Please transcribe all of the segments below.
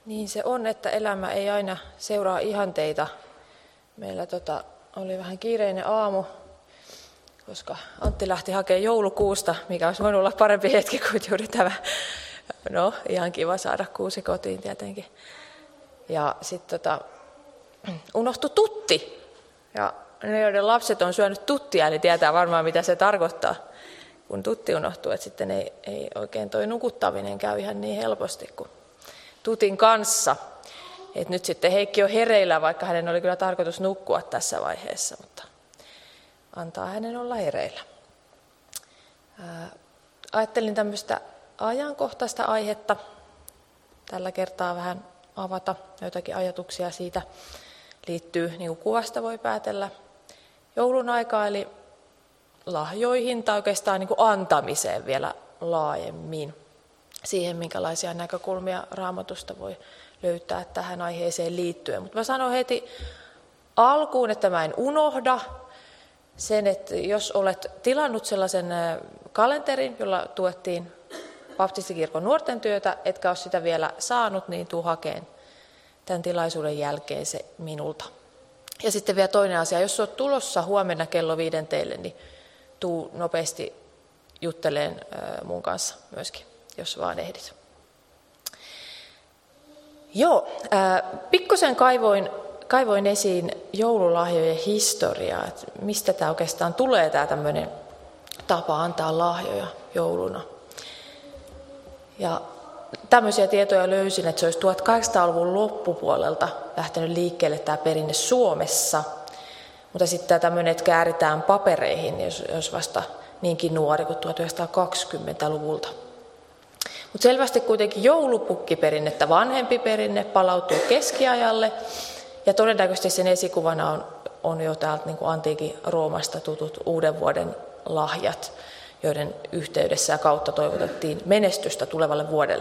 Niin se on, että elämä ei aina seuraa ihanteita. Meillä oli vähän kiireinen aamu, koska Antti lähti hakemaan joulukuusta, mikä olisi voinut olla parempi hetki kuin juuri tämä. No, ihan kiva saada kuusi kotiin tietenkin. Ja sitten unohtui tutti. Ja ne, joiden lapset on syönyt tuttia, niin tietää varmaan, mitä se tarkoittaa, kun tutti unohtuu. Että sitten ei oikein toi nukuttaminen käy ihan niin helposti kuin tutin kanssa. Et nyt sitten Heikki on hereillä, vaikka hänen oli kyllä tarkoitus nukkua tässä vaiheessa, mutta antaa hänen olla hereillä. Ajattelin tämmöistä ajankohtaista aihetta tällä kertaa vähän avata. Joitakin ajatuksia siitä liittyy, niin kuin kuvasta voi päätellä, joulun aikaa, eli lahjoihin tai oikeastaan niin kuin antamiseen vielä laajemmin. Siihen, minkälaisia näkökulmia Raamatusta voi löytää tähän aiheeseen liittyen. Mutta mä sanon heti alkuun, että mä en unohda sen, että jos olet tilannut sellaisen kalenterin, jolla tuettiin baptistikirkon nuorten työtä, etkä ole sitä vielä saanut, niin tuu hakeen tämän tilaisuuden jälkeen se minulta. Ja sitten vielä toinen asia, jos olet tulossa huomenna kello 5 teille, niin tuu nopeasti jutteleen mun kanssa myöskin, jos vaan ehdit. Joo, pikkusen kaivoin esiin joululahjojen historiaa, että mistä tämä oikeastaan tulee tämä tämmöinen tapa antaa lahjoja jouluna. Ja tämmöisiä tietoja löysin, että se olisi 1800-luvun loppupuolelta lähtenyt liikkeelle tämä perinne Suomessa, mutta sitten tämä tämmöinen, että kääritään papereihin, jos vasta niinkin nuori kuin 1920-luvulta. Mutta selvästi kuitenkin joulupukkiperinnettä vanhempi perinne palautuu keskiajalle, ja todennäköisesti sen esikuvana on jo täältä niin kuin antiikin Roomasta tutut uuden vuoden lahjat, joiden yhteydessä ja kautta toivotettiin menestystä tulevalle vuodelle.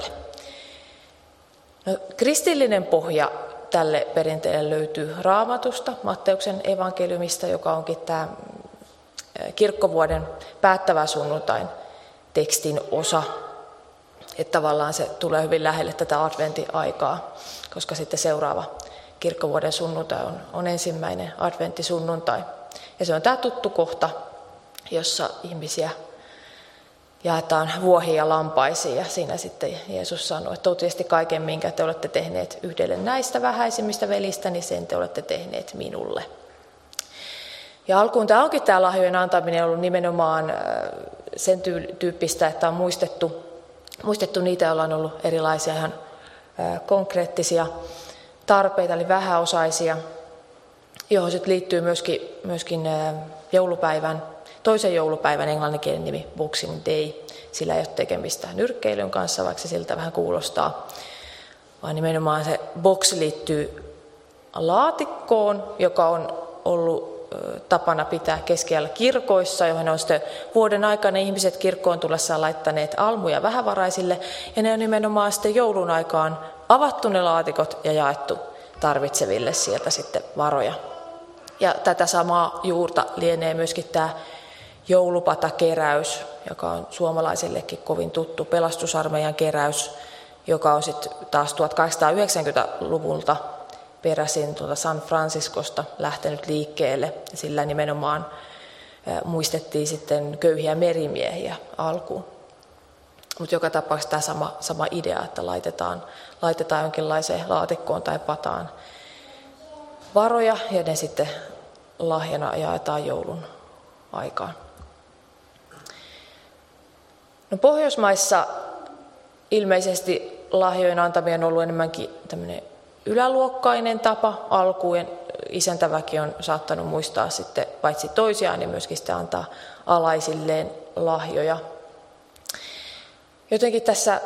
No, kristillinen pohja tälle perinteelle löytyy Raamatusta, Matteuksen evankeliumista, joka onkin tämä kirkkovuoden päättävä sunnuntain tekstin osa. Että tavallaan se tulee hyvin lähelle tätä adventtiaikaa, koska sitten seuraava kirkkovuoden sunnuntai on ensimmäinen adventtisunnuntai. Ja se on tämä tuttu kohta, jossa ihmisiä jaetaan vuohiin ja lampaisiin. Ja siinä sitten Jeesus sanoi, että totisesti kaiken, minkä te olette tehneet yhdelle näistä vähäisimmistä velistä, niin sen te olette tehneet minulle. Ja alkuun tämä onkin tämä lahjojen antaminen ollut nimenomaan sen tyyppistä, että on muistettu niitä, joilla on ollut erilaisia ihan konkreettisia tarpeita, eli vähäosaisia, johon sitten liittyy myöskin toisen joulupäivän englanninkielinen nimi Boxing Day. Sillä ei ole tekemistä nyrkkeilyn kanssa, vaikka se siltä vähän kuulostaa, vaan nimenomaan se box liittyy laatikkoon, joka on ollut tapana pitää keskiajalla kirkoissa, johon on sitten vuoden aikana ihmiset kirkkoon tullessaan laittaneet almuja vähävaraisille, ja ne on nimenomaan sitten joulun aikaan avattu ne laatikot ja jaettu tarvitseville sieltä sitten varoja. Ja tätä samaa juurta lienee myöskin tämä joulupatakeräys, joka on suomalaisillekin kovin tuttu pelastusarmeijan keräys, joka on sitten taas 1890-luvulta peräisin San Franciscosta lähtenyt liikkeelle. Sillä nimenomaan muistettiin sitten köyhiä merimiehiä alkuun. Mutta joka tapauksessa tämä sama idea, että laitetaan jonkinlaiseen laatikkoon tai pataan varoja ja ne sitten lahjana jaetaan joulun aikaan. No, Pohjoismaissa ilmeisesti lahjojen antaminen on ollut enemmänkin tämmöinen yläluokkainen tapa alkuun. Isäntäväki on saattanut muistaa sitten paitsi toisiaan, niin myöskin sitä antaa alaisilleen lahjoja. Jotenkin tässä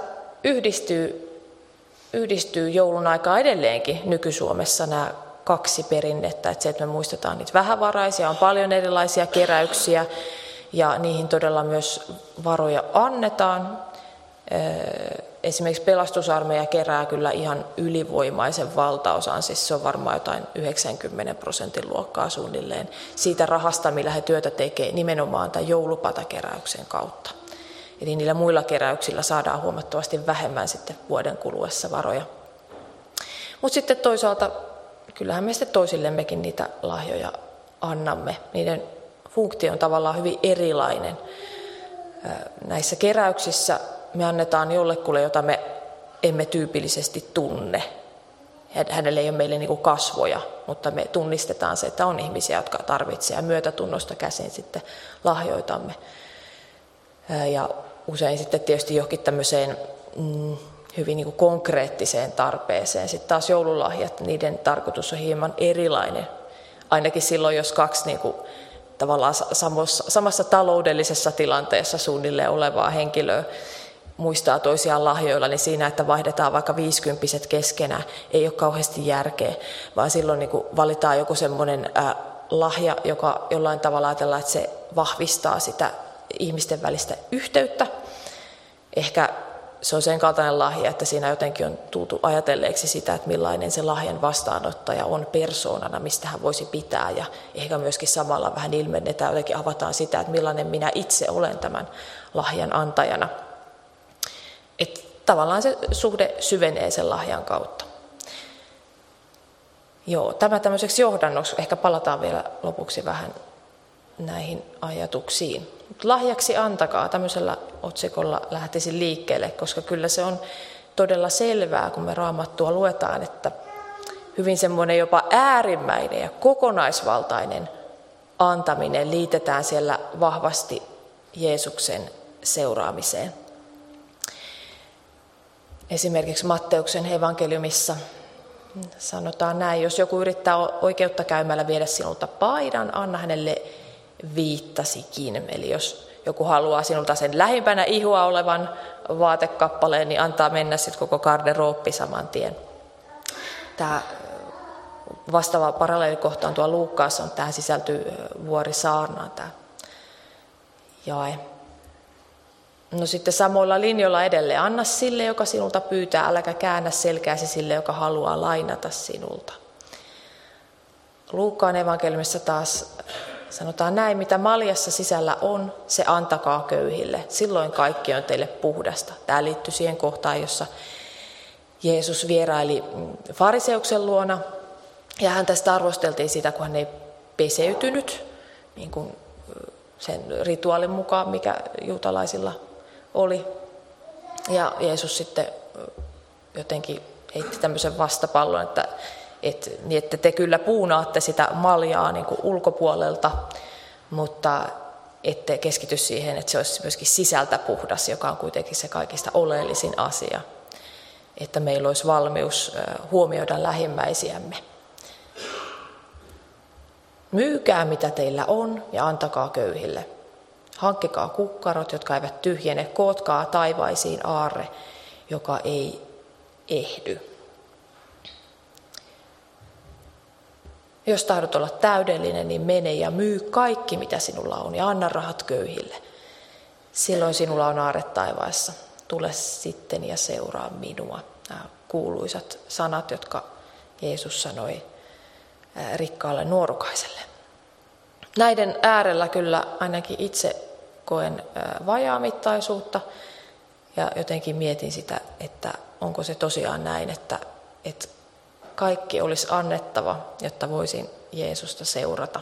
yhdistyy joulun aikaa edelleenkin nyky-Suomessa nämä kaksi perinnettä. Että se, että me muistetaan niitä vähävaraisia, on paljon erilaisia keräyksiä ja niihin todella myös varoja annetaan. Esimerkiksi pelastusarmeija kerää kyllä ihan ylivoimaisen valtaosan, siis se on varmaan jotain 90% luokkaa suunnilleen siitä rahasta, millä he työtä tekee nimenomaan tämän joulupatakeräyksen kautta. Eli niillä muilla keräyksillä saadaan huomattavasti vähemmän sitten vuoden kuluessa varoja. Mutta sitten toisaalta, kyllähän me sitten toisillemmekin niitä lahjoja annamme. Niiden funktio on tavallaan hyvin erilainen. Näissä keräyksissä me annetaan jollekulle, jota me emme tyypillisesti tunne. Hänelle ei ole meille niin kuin kasvoja, mutta me tunnistetaan se, että on ihmisiä, jotka tarvitsevat myötätunnosta käsin sitten lahjoitamme. Ja usein sitten tietysti johonkin tämmöiseen hyvin niin kuin konkreettiseen tarpeeseen. Sitten taas joululahjat, niiden tarkoitus on hieman erilainen. Ainakin silloin, jos kaksi niin kuin tavallaan samassa taloudellisessa tilanteessa suunnilleen olevaa henkilöä muistaa toisiaan lahjoilla, niin siinä, että vaihdetaan vaikka 50 keskenään, ei ole kauheasti järkeä, vaan silloin niin kuin valitaan joku semmoinen lahja, joka jollain tavalla ajatellaan, että se vahvistaa sitä ihmisten välistä yhteyttä. Ehkä se on sen kaltainen lahja, että siinä jotenkin on tultu ajatelleeksi sitä, että millainen se lahjan vastaanottaja on persoonana, mistä hän voisi pitää. Ja ehkä myöskin samalla vähän ilmennetään, jotenkin avataan sitä, että millainen minä itse olen tämän lahjan antajana. Että tavallaan se suhde syvenee sen lahjan kautta. Joo, tämä tämmöiseksi johdannoksi. Ehkä palataan vielä lopuksi vähän näihin ajatuksiin. Lahjaksi antakaa, tämmöisellä otsikolla lähtisin liikkeelle, koska kyllä se on todella selvää, kun me Raamattua luetaan, että hyvin semmoinen jopa äärimmäinen ja kokonaisvaltainen antaminen liitetään siellä vahvasti Jeesuksen seuraamiseen. Esimerkiksi Matteuksen evankeliumissa sanotaan näin, jos joku yrittää oikeutta käymällä viedä sinulta paidan, anna hänelle viittasikin. Eli jos joku haluaa sinulta sen lähimpänä ihua olevan vaatekappaleen, niin antaa mennä sitten koko garderooppi saman tien. Tämä vastaava paralleelikohta on tuo Luukkaassa, tähän sisältyy vuorisaarnaan tämä jae. No sitten samoilla linjoilla edelleen, anna sille, joka sinulta pyytää, äläkä käännä selkääsi sille, joka haluaa lainata sinulta. Luukkaan evankeliumissa taas sanotaan näin, mitä maljassa sisällä on, se antakaa köyhille. Silloin kaikki on teille puhdasta. Tämä liittyy siihen kohtaan, jossa Jeesus vieraili fariseuksen luona. Ja hän tästä arvosteltiin sitä, kun hän ei peseytynyt niin kuin sen rituaalin mukaan, mikä juutalaisilla oli. Ja Jeesus sitten jotenkin heitti tämmöisen vastapallon, että te kyllä puunaatte sitä maljaa niin kuin ulkopuolelta, mutta ette keskity siihen, että se olisi myöskin sisältä puhdas, joka on kuitenkin se kaikista oleellisin asia. Että meillä olisi valmius huomioida lähimmäisiämme. Myykää mitä teillä on ja antakaa köyhille. Hankkikaa kukkarot, jotka eivät tyhjene, kootkaa taivaisiin aarre, joka ei ehdy. Jos tahdot olla täydellinen, niin mene ja myy kaikki, mitä sinulla on, ja anna rahat köyhille. Silloin sinulla on aarre taivaassa. Tule sitten ja seuraa minua. Nämä kuuluisat sanat, jotka Jeesus sanoi rikkaalle nuorukaiselle. Näiden äärellä kyllä ainakin itse koen vajaamittaisuutta ja jotenkin mietin sitä, että onko se tosiaan näin, että kaikki olisi annettava, jotta voisin Jeesusta seurata.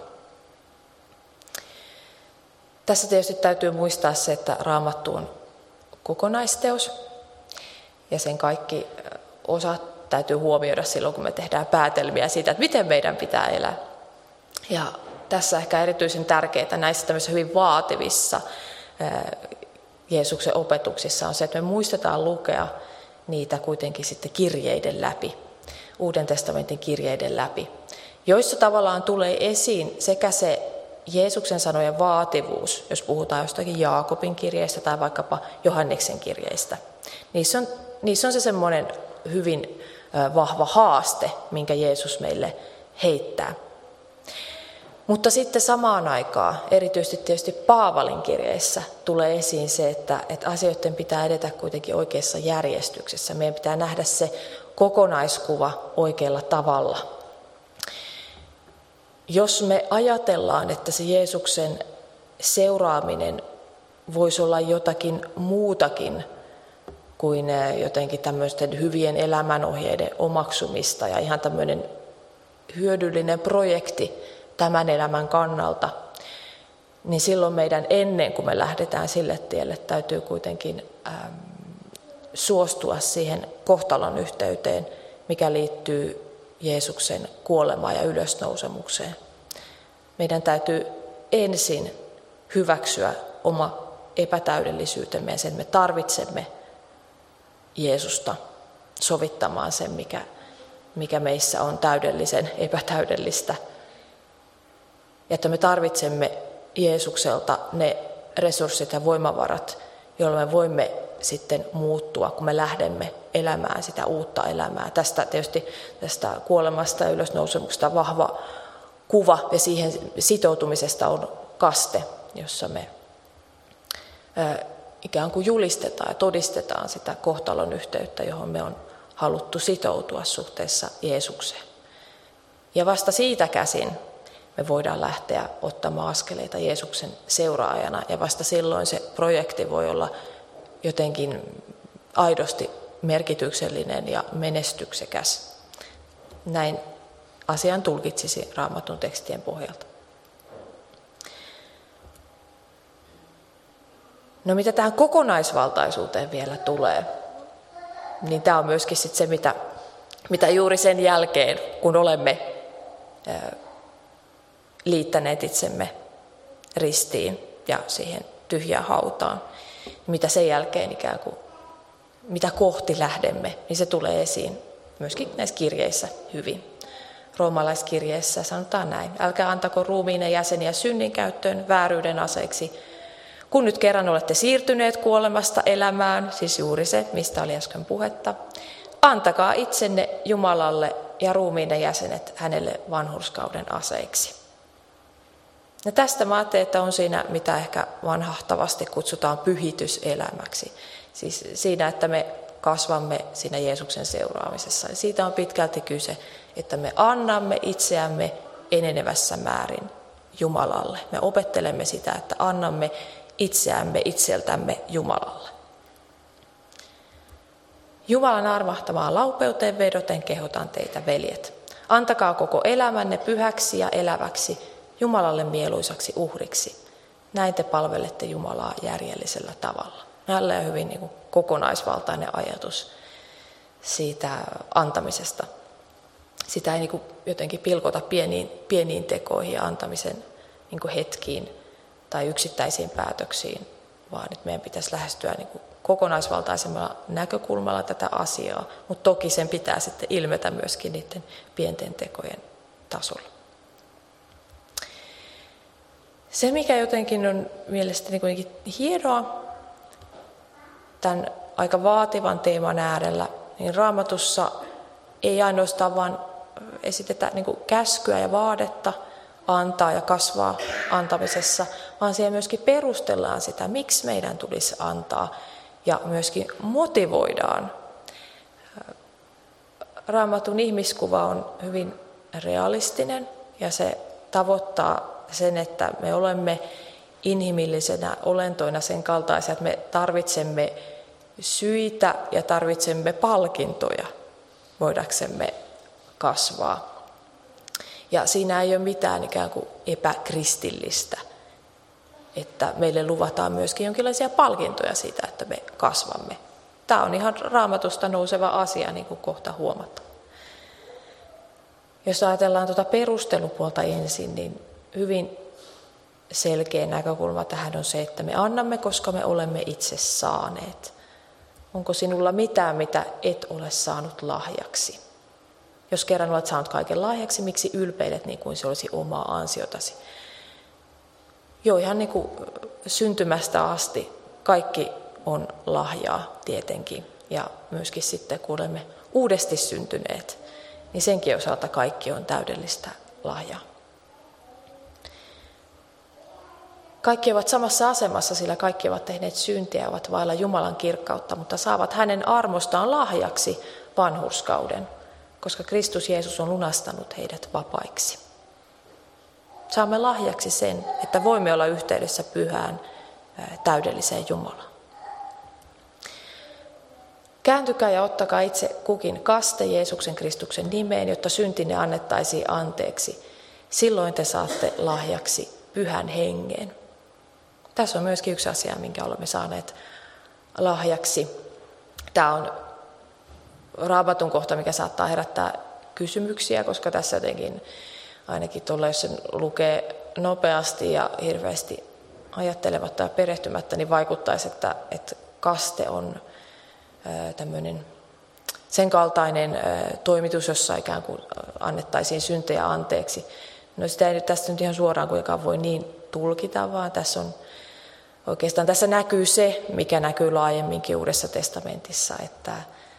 Tässä tietysti täytyy muistaa se, että Raamattu on kokonaisteos ja sen kaikki osat täytyy huomioida silloin, kun me tehdään päätelmiä siitä, että miten meidän pitää elää. Ja tässä ehkä erityisen tärkeää näissä tämmöisissä hyvin vaativissa Jeesuksen opetuksissa on se, että me muistetaan lukea niitä kuitenkin sitten kirjeiden läpi, Uuden testamentin kirjeiden läpi, joissa tavallaan tulee esiin sekä se Jeesuksen sanojen vaativuus, jos puhutaan jostakin Jaakobin kirjeistä tai vaikkapa Johanneksen kirjeistä. Niissä on se semmoinen hyvin vahva haaste, minkä Jeesus meille heittää. Mutta sitten samaan aikaan, erityisesti tietysti Paavalin kirjeissä, tulee esiin se, että asioiden pitää edetä kuitenkin oikeassa järjestyksessä. Meidän pitää nähdä se kokonaiskuva oikealla tavalla. Jos me ajatellaan, että se Jeesuksen seuraaminen voisi olla jotakin muutakin kuin jotenkin tämmöisten hyvien elämänohjeiden omaksumista ja ihan tämmöinen hyödyllinen projekti tämän elämän kannalta, niin silloin meidän ennen kuin me lähdetään sille tielle, täytyy kuitenkin suostua siihen kohtalon yhteyteen, mikä liittyy Jeesuksen kuolemaan ja ylösnousemukseen. Meidän täytyy ensin hyväksyä oma epätäydellisyytemme ja sen me tarvitsemme Jeesusta sovittamaan sen, mikä meissä on täydellisen epätäydellistä. Ja että me tarvitsemme Jeesukselta ne resurssit ja voimavarat, joilla me voimme sitten muuttua, kun me lähdemme elämään sitä uutta elämää. Tästä kuolemasta ja ylösnousemuksesta vahva kuva ja siihen sitoutumisesta on kaste, jossa me ikään kuin julistetaan ja todistetaan sitä kohtalon yhteyttä, johon me on haluttu sitoutua suhteessa Jeesukseen. Ja vasta siitä käsin me voidaan lähteä ottamaan askeleita Jeesuksen seuraajana ja vasta silloin se projekti voi olla jotenkin aidosti merkityksellinen ja menestyksekäs. Näin asian tulkitsisi Raamatun tekstien pohjalta. No mitä tähän kokonaisvaltaisuuteen vielä tulee, niin tämä on myöskin sit se, mitä juuri sen jälkeen, kun olemme liittäneet itsemme ristiin ja siihen tyhjään hautaan, mitä sen jälkeen ikään kuin, mitä kohti lähdemme, niin se tulee esiin myöskin näissä kirjeissä hyvin. Roomalaiskirjeessä sanotaan näin: älkää antako ruumiinen jäseniä synnin käyttöön vääryyden aseiksi, kun nyt kerran olette siirtyneet kuolemasta elämään, siis juuri se, mistä oli äsken puhetta, antakaa itsenne Jumalalle ja ruumiinen jäsenet hänelle vanhurskauden aseiksi. Ja tästä mä ajattelin, että on siinä, mitä ehkä vanhahtavasti kutsutaan pyhityselämäksi. Siis siinä, että me kasvamme siinä Jeesuksen seuraamisessa. Ja siitä on pitkälti kyse, että me annamme itseämme enenevässä määrin Jumalalle. Me opettelemme sitä, että annamme itseämme itseltämme Jumalalle. Jumalan armahtamaan laupeuteen vedoten kehotan teitä, veljet. Antakaa koko elämänne pyhäksi ja eläväksi, Jumalalle mieluisaksi uhriksi. Näin te palvelette Jumalaa järjellisellä tavalla. Jälleen hyvin kokonaisvaltainen ajatus siitä antamisesta. Sitä ei jotenkin pilkota pieniin tekoihin ja antamisen hetkiin tai yksittäisiin päätöksiin, vaan että meidän pitäisi lähestyä kokonaisvaltaisemmalla näkökulmalla tätä asiaa, mutta toki sen pitää sitten ilmetä myöskin niiden pienten tekojen tasolla. Se, mikä jotenkin on mielestäni kuitenkin hienoa tämän aika vaativan teeman äärellä, niin Raamatussa ei ainoastaan vaan esitetä käskyä ja vaadetta antaa ja kasvaa antamisessa, vaan siellä myöskin perustellaan sitä, miksi meidän tulisi antaa ja myöskin motivoidaan. Raamatun ihmiskuva on hyvin realistinen ja se tavoittaa sen, että me olemme inhimillisenä olentoina sen kaltaisia, että me tarvitsemme syitä ja tarvitsemme palkintoja voidaksemme kasvaa. Ja siinä ei ole mitään ikään kuin epäkristillistä, että meille luvataan myöskin jonkinlaisia palkintoja siitä, että me kasvamme. Tämä on ihan Raamatusta nouseva asia, niin kuin kohta huomataan. Jos ajatellaan tuota perustelupuolta ensin, niin hyvin selkeä näkökulma tähän on se, että me annamme, koska me olemme itse saaneet. Onko sinulla mitään, mitä et ole saanut lahjaksi? Jos kerran olet saanut kaiken lahjaksi, miksi ylpeilet niin kuin se olisi omaa ansiotasi? Jo ihan niin kuin syntymästä asti kaikki on lahjaa tietenkin. Ja myöskin sitten, kun olemme uudesti syntyneet, niin senkin osalta kaikki on täydellistä lahjaa. Kaikki ovat samassa asemassa, sillä kaikki ovat tehneet syntiä ja ovat vailla Jumalan kirkkautta, mutta saavat hänen armostaan lahjaksi vanhurskauden, koska Kristus Jeesus on lunastanut heidät vapaiksi. Saamme lahjaksi sen, että voimme olla yhteydessä pyhään, täydelliseen Jumalaan. Kääntykää ja ottakaa itse kukin kaste Jeesuksen Kristuksen nimeen, jotta syntinne annettaisiin anteeksi. Silloin te saatte lahjaksi Pyhän Hengen. Tässä on myöskin yksi asia, minkä olemme saaneet lahjaksi. Tämä on Raamatun kohta, mikä saattaa herättää kysymyksiä, koska tässä jotenkin ainakin tuolla, jos sen lukee nopeasti ja hirveästi ajattelematta ja perehtymättä, niin vaikuttaisi, että kaste on tämmöinen sen kaltainen toimitus, jossa ikään kuin annettaisiin syntejä anteeksi. No sitä ei nyt tästä nyt ihan suoraan kuitenkaan voi niin tulkita, vaan tässä näkyy se, mikä näkyy laajemminkin Uudessa testamentissa, että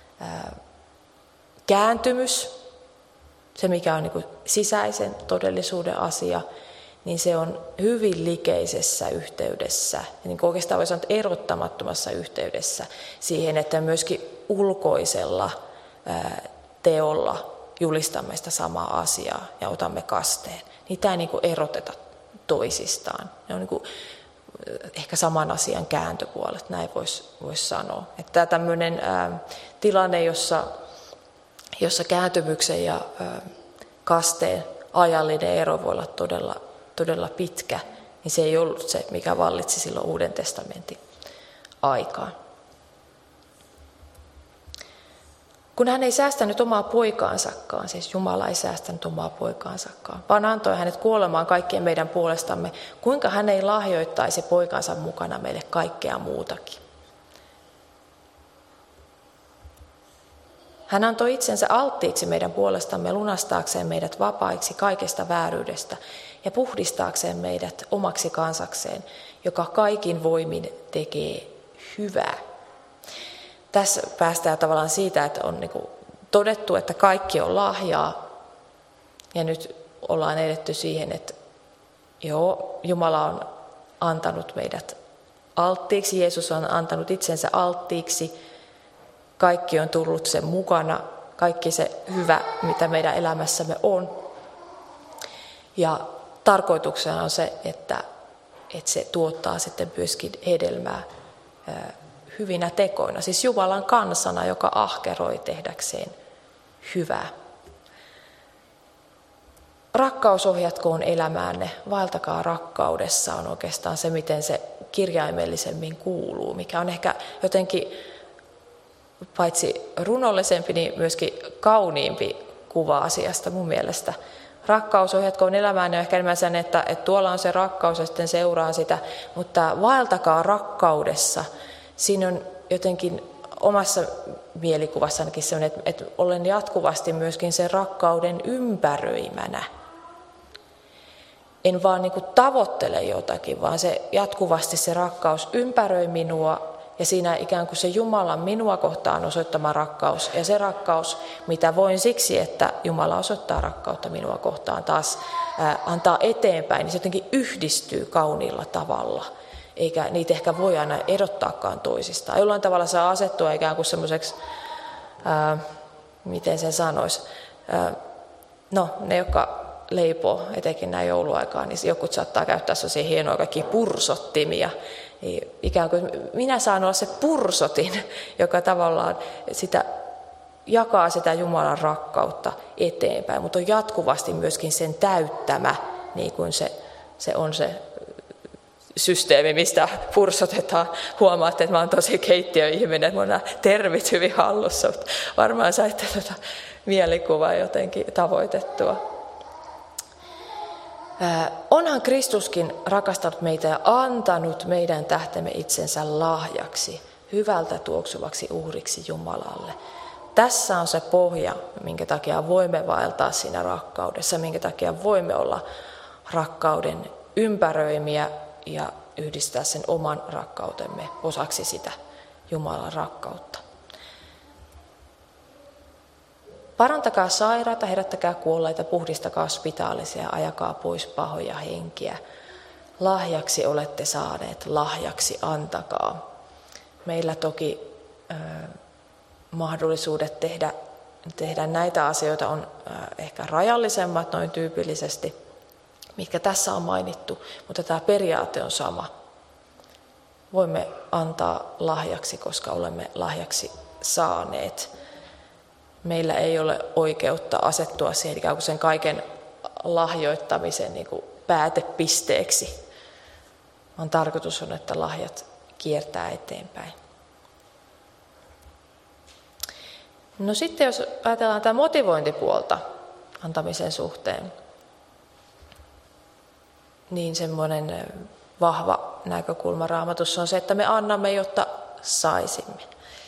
kääntymys, se mikä on niin kuin sisäisen todellisuuden asia, niin se on hyvin likeisessä yhteydessä, ja niin kuin oikeastaan voi sanoa erottamattomassa yhteydessä siihen, että myöskin ulkoisella teolla julistamme sitä samaa asiaa ja otamme kasteen. Niitä ei niin kuin eroteta toisistaan. Ne on niin kuin ehkä saman asian kääntöpuolet, näin voisi sanoa. Että tämmöinen tilanne, jossa kääntymyksen ja kasteen ajallinen ero voi olla todella pitkä, niin se ei ollut se, mikä vallitsi silloin Uuden testamentin aikaan. Kun hän ei säästänyt omaa poikaansakaan, siis Jumala ei säästänyt omaa poikaansakaan, vaan antoi hänet kuolemaan kaikkien meidän puolestamme, kuinka hän ei lahjoittaisi poikansa mukana meille kaikkea muutakin. Hän antoi itsensä alttiiksi meidän puolestamme lunastaakseen meidät vapaiksi kaikesta vääryydestä ja puhdistaakseen meidät omaksi kansakseen, joka kaikin voimin tekee hyvää. Tässä päästään tavallaan siitä, että on niin kuin todettu, että kaikki on lahjaa, ja nyt ollaan edetty siihen, että Jumala on antanut meidät alttiiksi, Jeesus on antanut itsensä alttiiksi, kaikki on tullut sen mukana, kaikki se hyvä, mitä meidän elämässämme on. Ja tarkoituksena on se, että se tuottaa sitten myöskin hedelmää hyvinä tekoina. Siis Jumalan kansana, joka ahkeroi tehdäkseen hyvää. Rakkaus ohjatkoon elämäänne, vaeltakaa rakkaudessa on oikeastaan se, miten se kirjaimellisemmin kuuluu, mikä on ehkä jotenkin paitsi runollisempi, niin myöskin kauniimpi kuva asiasta mun mielestä. Rakkaus ohjatkoon elämään on ehkä enemmän sen, että tuolla on se rakkaus ja sitten seuraa sitä, mutta vaeltakaa rakkaudessa. Siinä on jotenkin omassa mielikuvassanikin sellainen, että olen jatkuvasti myöskin sen rakkauden ympäröimänä. En vaan niin kuin tavoittele jotakin, vaan se jatkuvasti se rakkaus ympäröi minua. Ja siinä ikään kuin se Jumalan minua kohtaan osoittama rakkaus ja se rakkaus, mitä voin siksi, että Jumala osoittaa rakkautta minua kohtaan taas antaa eteenpäin, niin se jotenkin yhdistyy kauniilla tavalla. Eikä niitä ehkä voi aina erottaakaan toisistaan. Jollain tavalla saa asettua ikään kuin semmoiseksi, miten sen sanoisi, ne jotka leipoo etenkin näin jouluaikaan, niin jotkut saattaa käyttää sellaisia hienoja kaikkia pursottimia. Ikään kuin minä saan olla se pursotin, joka tavallaan jakaa sitä Jumalan rakkautta eteenpäin, mutta on jatkuvasti myöskin sen täyttämä, niin kuin se on se systeemi, mistä pursotetaan. Huomaatte, että mä oon tosi keittiöihminen, että mulla on nämä termit hyvin hallussa, mutta varmaan saitte mielikuvaa jotenkin tavoitettua. Onhan Kristuskin rakastanut meitä ja antanut meidän tähtemme itsensä lahjaksi, hyvältä tuoksuvaksi uhriksi Jumalalle. Tässä on se pohja, minkä takia voimme vaeltaa siinä rakkaudessa, minkä takia voimme olla rakkauden ympäröimiä ja yhdistää sen oman rakkautemme osaksi sitä Jumalan rakkautta. Parantakaa sairaita, herättäkää kuolleita, puhdistakaa spitaalisia, ajakaa pois pahoja henkiä. Lahjaksi olette saaneet, lahjaksi antakaa. Meillä toki mahdollisuudet tehdä näitä asioita on ehkä rajallisemmat noin tyypillisesti, mitkä tässä on mainittu, mutta tämä periaate on sama. Voimme antaa lahjaksi, koska olemme lahjaksi saaneet. Meillä ei ole oikeutta asettua siihen ikään kuin sen kaiken lahjoittamisen niin kuin päätepisteeksi, vaan tarkoitus on, että lahjat kiertää eteenpäin. No sitten jos ajatellaan tämä motivointipuolta antamisen suhteen, niin semmoinen vahva näkökulma Raamatussa on se, että me annamme, jotta saisimme.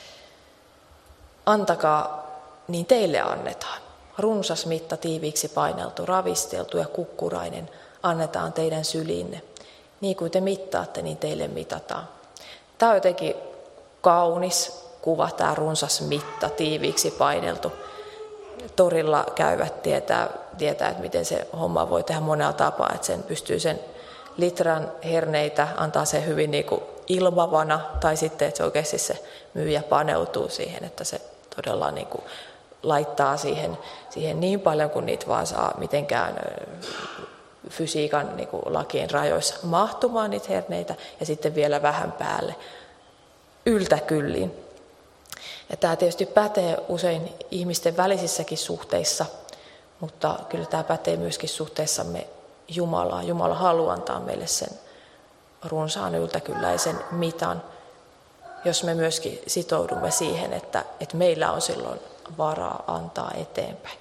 Antakaa, niin teille annetaan. Runsas mitta, tiiviiksi paineltu, ravisteltu ja kukkurainen annetaan teidän syliinne. Niin kuin te mittaatte, niin teille mitataan. Tämä on jotenkin kaunis kuva, tämä runsas mitta, tiiviiksi paineltu. Torilla käyvät tietää, että miten se homma voi tehdä monella tapaa, että sen pystyy sen litran herneitä antaa se hyvin niin kuin ilmavana, tai sitten, että se oikeasti se myyjä paneutuu siihen, että se todella niin kuin laittaa siihen niin paljon kuin niitä vaan saa mitenkään fysiikan niin kuin lakien rajoissa mahtumaan niitä herneitä, ja sitten vielä vähän päälle yltäkylliin. Ja tämä tietysti pätee usein ihmisten välisissäkin suhteissa, mutta kyllä tämä pätee myöskin suhteessamme Jumalaan. Jumala haluaa antaa meille sen runsaan yltäkylläisen mitan, jos me myöskin sitoudumme siihen, että meillä on silloin varaa antaa eteenpäin.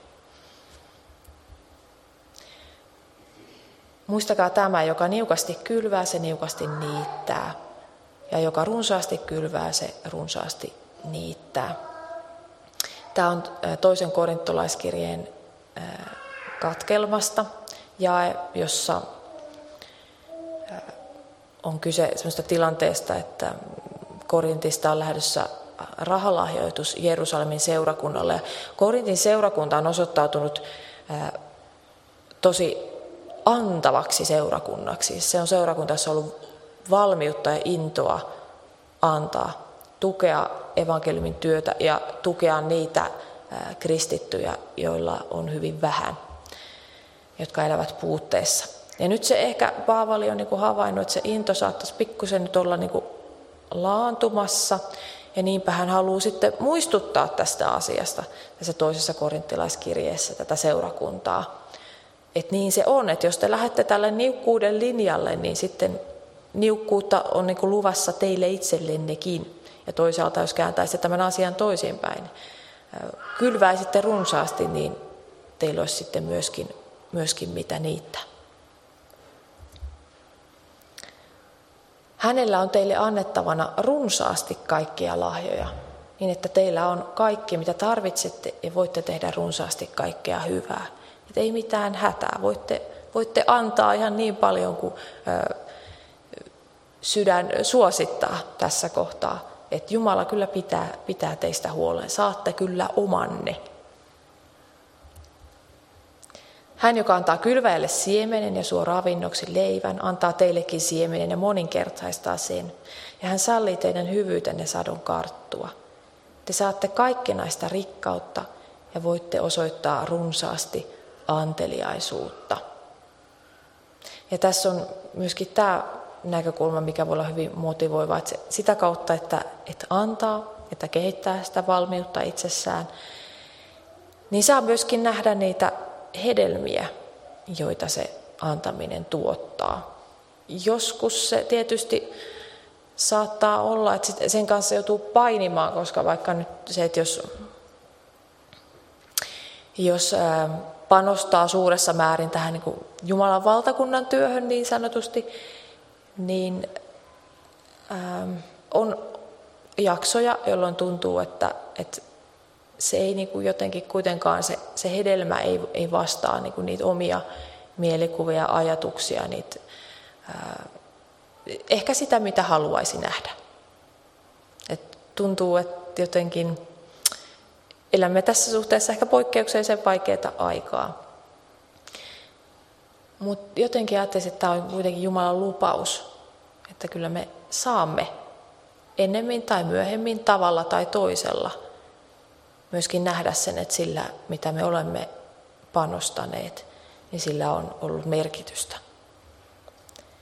Muistakaa tämä, joka niukasti kylvää, se niukasti niittää. Ja joka runsaasti kylvää, se runsaasti niittää. Tämä on 2. korintolaiskirjeen katkelmasta jae, jossa on kyse sellaisesta tilanteesta, että Korintista on lähdössä rahalahjoitus Jerusalemin seurakunnalle. Korintin seurakunta on osoittautunut tosi antavaksi seurakunnaksi. Se on seurakunta, jossa on ollut valmiutta ja intoa antaa, tukea evankeliumin työtä ja tukea niitä kristittyjä, joilla on hyvin vähän, jotka elävät puutteessa. Ja nyt se ehkä Paavali on niin kuin havainnut, että se into saattaisi pikkusen nyt olla niin kuin laantumassa, ja niinpä hän haluaa sitten muistuttaa tästä asiasta tässä 2. korinttilaiskirjeessä tätä seurakuntaa. Että niin se on, että jos te lähdette tälle niukkuuden linjalle, niin sitten niukkuutta on niin kuin luvassa teille itsellennekin. Ja toisaalta, jos kääntäisitte tämän asian toisinpäin, kylväisitte runsaasti, niin teillä olisi sitten myöskin mitä niittää. Hänellä on teille annettavana runsaasti kaikkia lahjoja, niin että teillä on kaikki, mitä tarvitsette, ja voitte tehdä runsaasti kaikkea hyvää. Et ei mitään hätää. Voitte antaa ihan niin paljon kuin sydän suosittaa tässä kohtaa. Että Jumala kyllä pitää teistä huolen. Saatte kyllä omanne. Hän, joka antaa kylväjälle siemenen ja suo ravinnoksi leivän, antaa teillekin siemenen ja moninkertaistaa sen. Ja hän sallii teidän hyvyytenne sadon karttua. Te saatte kaikkenaista rikkautta ja voitte osoittaa runsaasti anteliaisuutta. Ja tässä on myöskin tämä näkökulma, mikä voi olla hyvin motivoiva, että sitä kautta, että antaa, että kehittää sitä valmiutta itsessään, niin saa myöskin nähdä niitä hedelmiä, joita se antaminen tuottaa. Joskus se tietysti saattaa olla, että sen kanssa joutuu painimaan, koska vaikka nyt se, että jos panostaa suuressa määrin tähän niin kuin Jumalan valtakunnan työhön niin sanotusti, niin on jaksoja, jolloin tuntuu, että se ei niin kuin jotenkin kuitenkaan, se hedelmä ei vastaa niin kuin niitä omia mielikuvia, ajatuksia, niitä, ehkä sitä, mitä haluaisi nähdä. Et tuntuu, että jotenkin elämme tässä suhteessa ehkä poikkeuksellisen vaikeaa aikaa. Mutta jotenkin ajattelisin, että tämä on kuitenkin Jumalan lupaus, että kyllä me saamme ennemmin tai myöhemmin tavalla tai toisella myöskin nähdä sen, että sillä, mitä me olemme panostaneet, niin sillä on ollut merkitystä.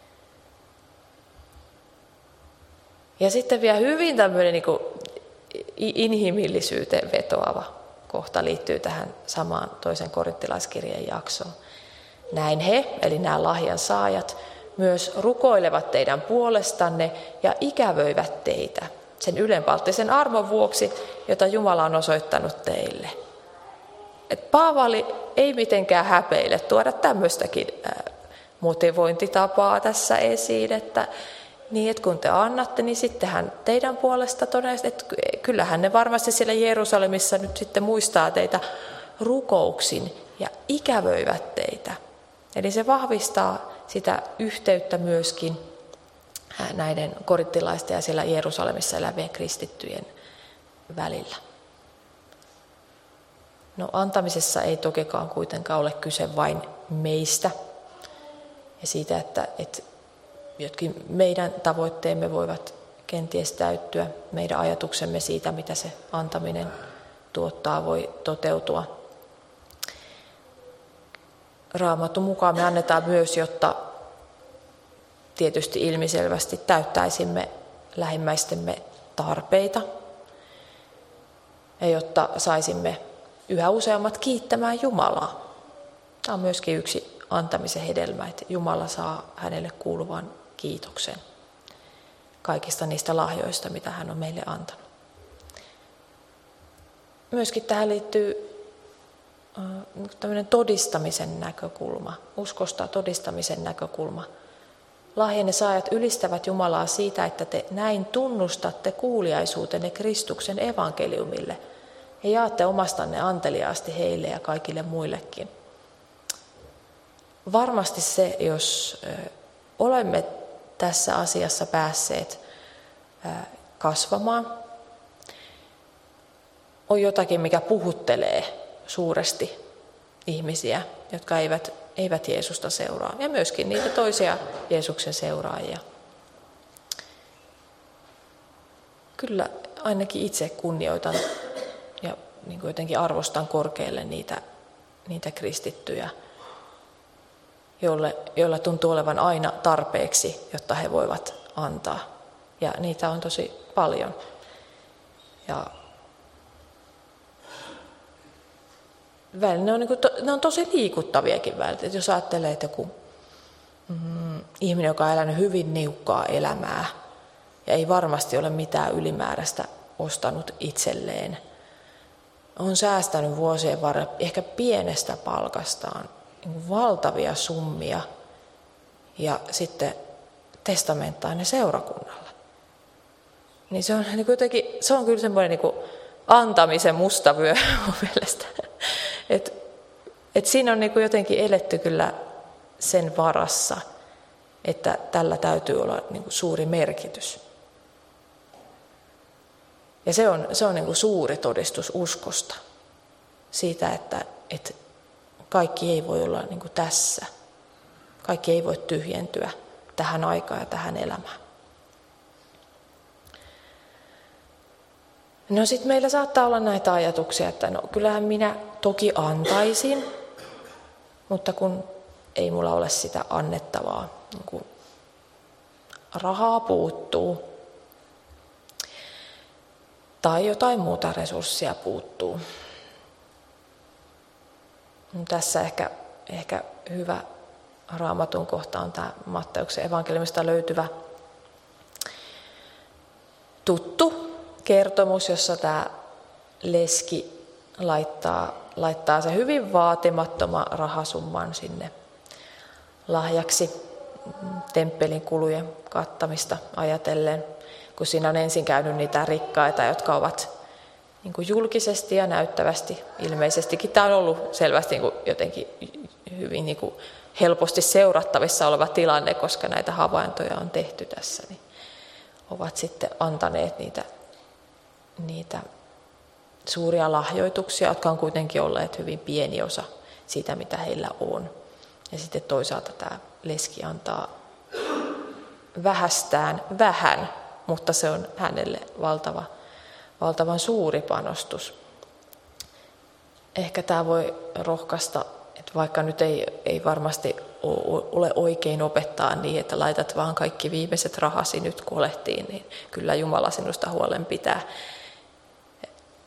Ja sitten vielä hyvin tämmöinen niin kuin inhimillisyyteen vetoava kohta liittyy tähän samaan toisen korinttilaiskirjeen jaksoon. Näin he, eli nämä lahjan saajat, myös rukoilevat teidän puolestanne ja ikävöivät teitä sen ylenpalttisen armon vuoksi, jota Jumala on osoittanut teille. Et Paavali ei mitenkään häpeile tuoda tämmöistäkin motivointitapaa tässä esiin, että kun te annatte, niin sittenhän teidän puolesta todennäköisesti, että kyllähän ne varmasti siellä Jerusalemissa nyt sitten muistaa teitä rukouksin ja ikävöivät teitä. Eli se vahvistaa sitä yhteyttä myöskin näiden korinttilaisten ja siellä Jerusalemissa elävien kristittyjen välillä. No, antamisessa ei tokikaan kuitenkaan ole kyse vain meistä ja siitä, että jotkin meidän tavoitteemme voivat kenties täyttyä, meidän ajatuksemme siitä, mitä se antaminen tuottaa, voi toteutua. Raamatun mukaan me annetaan myös, jotta tietysti ilmiselvästi täyttäisimme lähimmäistemme tarpeita ja jotta saisimme yhä useammat kiittämään Jumalaa. Tämä on myöskin yksi antamisen hedelmä, että Jumala saa hänelle kuuluvan kiitoksen kaikista niistä lahjoista, mitä hän on meille antanut. Myöskin tähän liittyy tämmöinen todistamisen näkökulma, uskosta todistamisen näkökulma. Lahjanne saajat ylistävät Jumalaa siitä, että te näin tunnustatte kuuliaisuutenne Kristuksen evankeliumille ja jaatte omastanne anteliaasti heille ja kaikille muillekin. Varmasti se, jos olemme tässä asiassa päässeet kasvamaan, on jotakin, mikä puhuttelee suuresti ihmisiä, jotka eivät Jeesusta seuraa, ja myöskin niitä toisia Jeesuksen seuraajia. Kyllä ainakin itse kunnioitan ja niin kuin jotenkin arvostan korkealle niitä kristittyjä, joilla tuntuu olevan aina tarpeeksi, jotta he voivat antaa. Ja niitä on tosi paljon. Ja ne on tosi liikuttaviakin välillä. Jos ajattelee, että joku ihminen, joka on elänyt hyvin niukkaa elämää ja ei varmasti ole mitään ylimääräistä ostanut itselleen, on säästänyt vuosien varrella ehkä pienestä palkastaan valtavia summia ja sitten testamenttaa ne seurakunnalle. Niin se on kyllä semmoinen niin kuin antamisen mustavyö mun mielestä. Et siinä on niin kuin jotenkin eletty kyllä sen varassa, että tällä täytyy olla niin kuin suuri merkitys. Ja se on niin kuin suuri todistus uskosta siitä, että kaikki ei voi olla niin kuin tässä. Kaikki ei voi tyhjentyä tähän aikaan ja tähän elämään. No sitten meillä saattaa olla näitä ajatuksia, että no kyllähän minä toki antaisin, mutta kun ei mulla ole sitä annettavaa, niin kuin rahaa puuttuu tai jotain muuta resurssia puuttuu. Tässä ehkä hyvä Raamatun kohta on tämä Matteuksen evankeliumista löytyvä tuttu kertomus, jossa tämä leski laittaa se hyvin vaatimattoman rahasumman sinne lahjaksi temppelin kulujen kattamista ajatellen, kun siinä on ensin käynyt niitä rikkaita, jotka ovat niin kuin julkisesti ja näyttävästi, ilmeisestikin tämä on ollut selvästi niin kuin jotenkin hyvin niin kuin helposti seurattavissa oleva tilanne, koska näitä havaintoja on tehty tässä, niin ovat sitten antaneet niitä suuria lahjoituksia, jotka on kuitenkin olleet hyvin pieni osa siitä, mitä heillä on. Ja sitten toisaalta tämä leski antaa vähästään vähän, mutta se on hänelle valtavan suuri panostus. Ehkä tämä voi rohkaista, että vaikka nyt ei varmasti ole oikein opettaa niin, että laitat vaan kaikki viimeiset rahasi nyt kolehtiin, niin kyllä Jumala sinusta huolen pitää.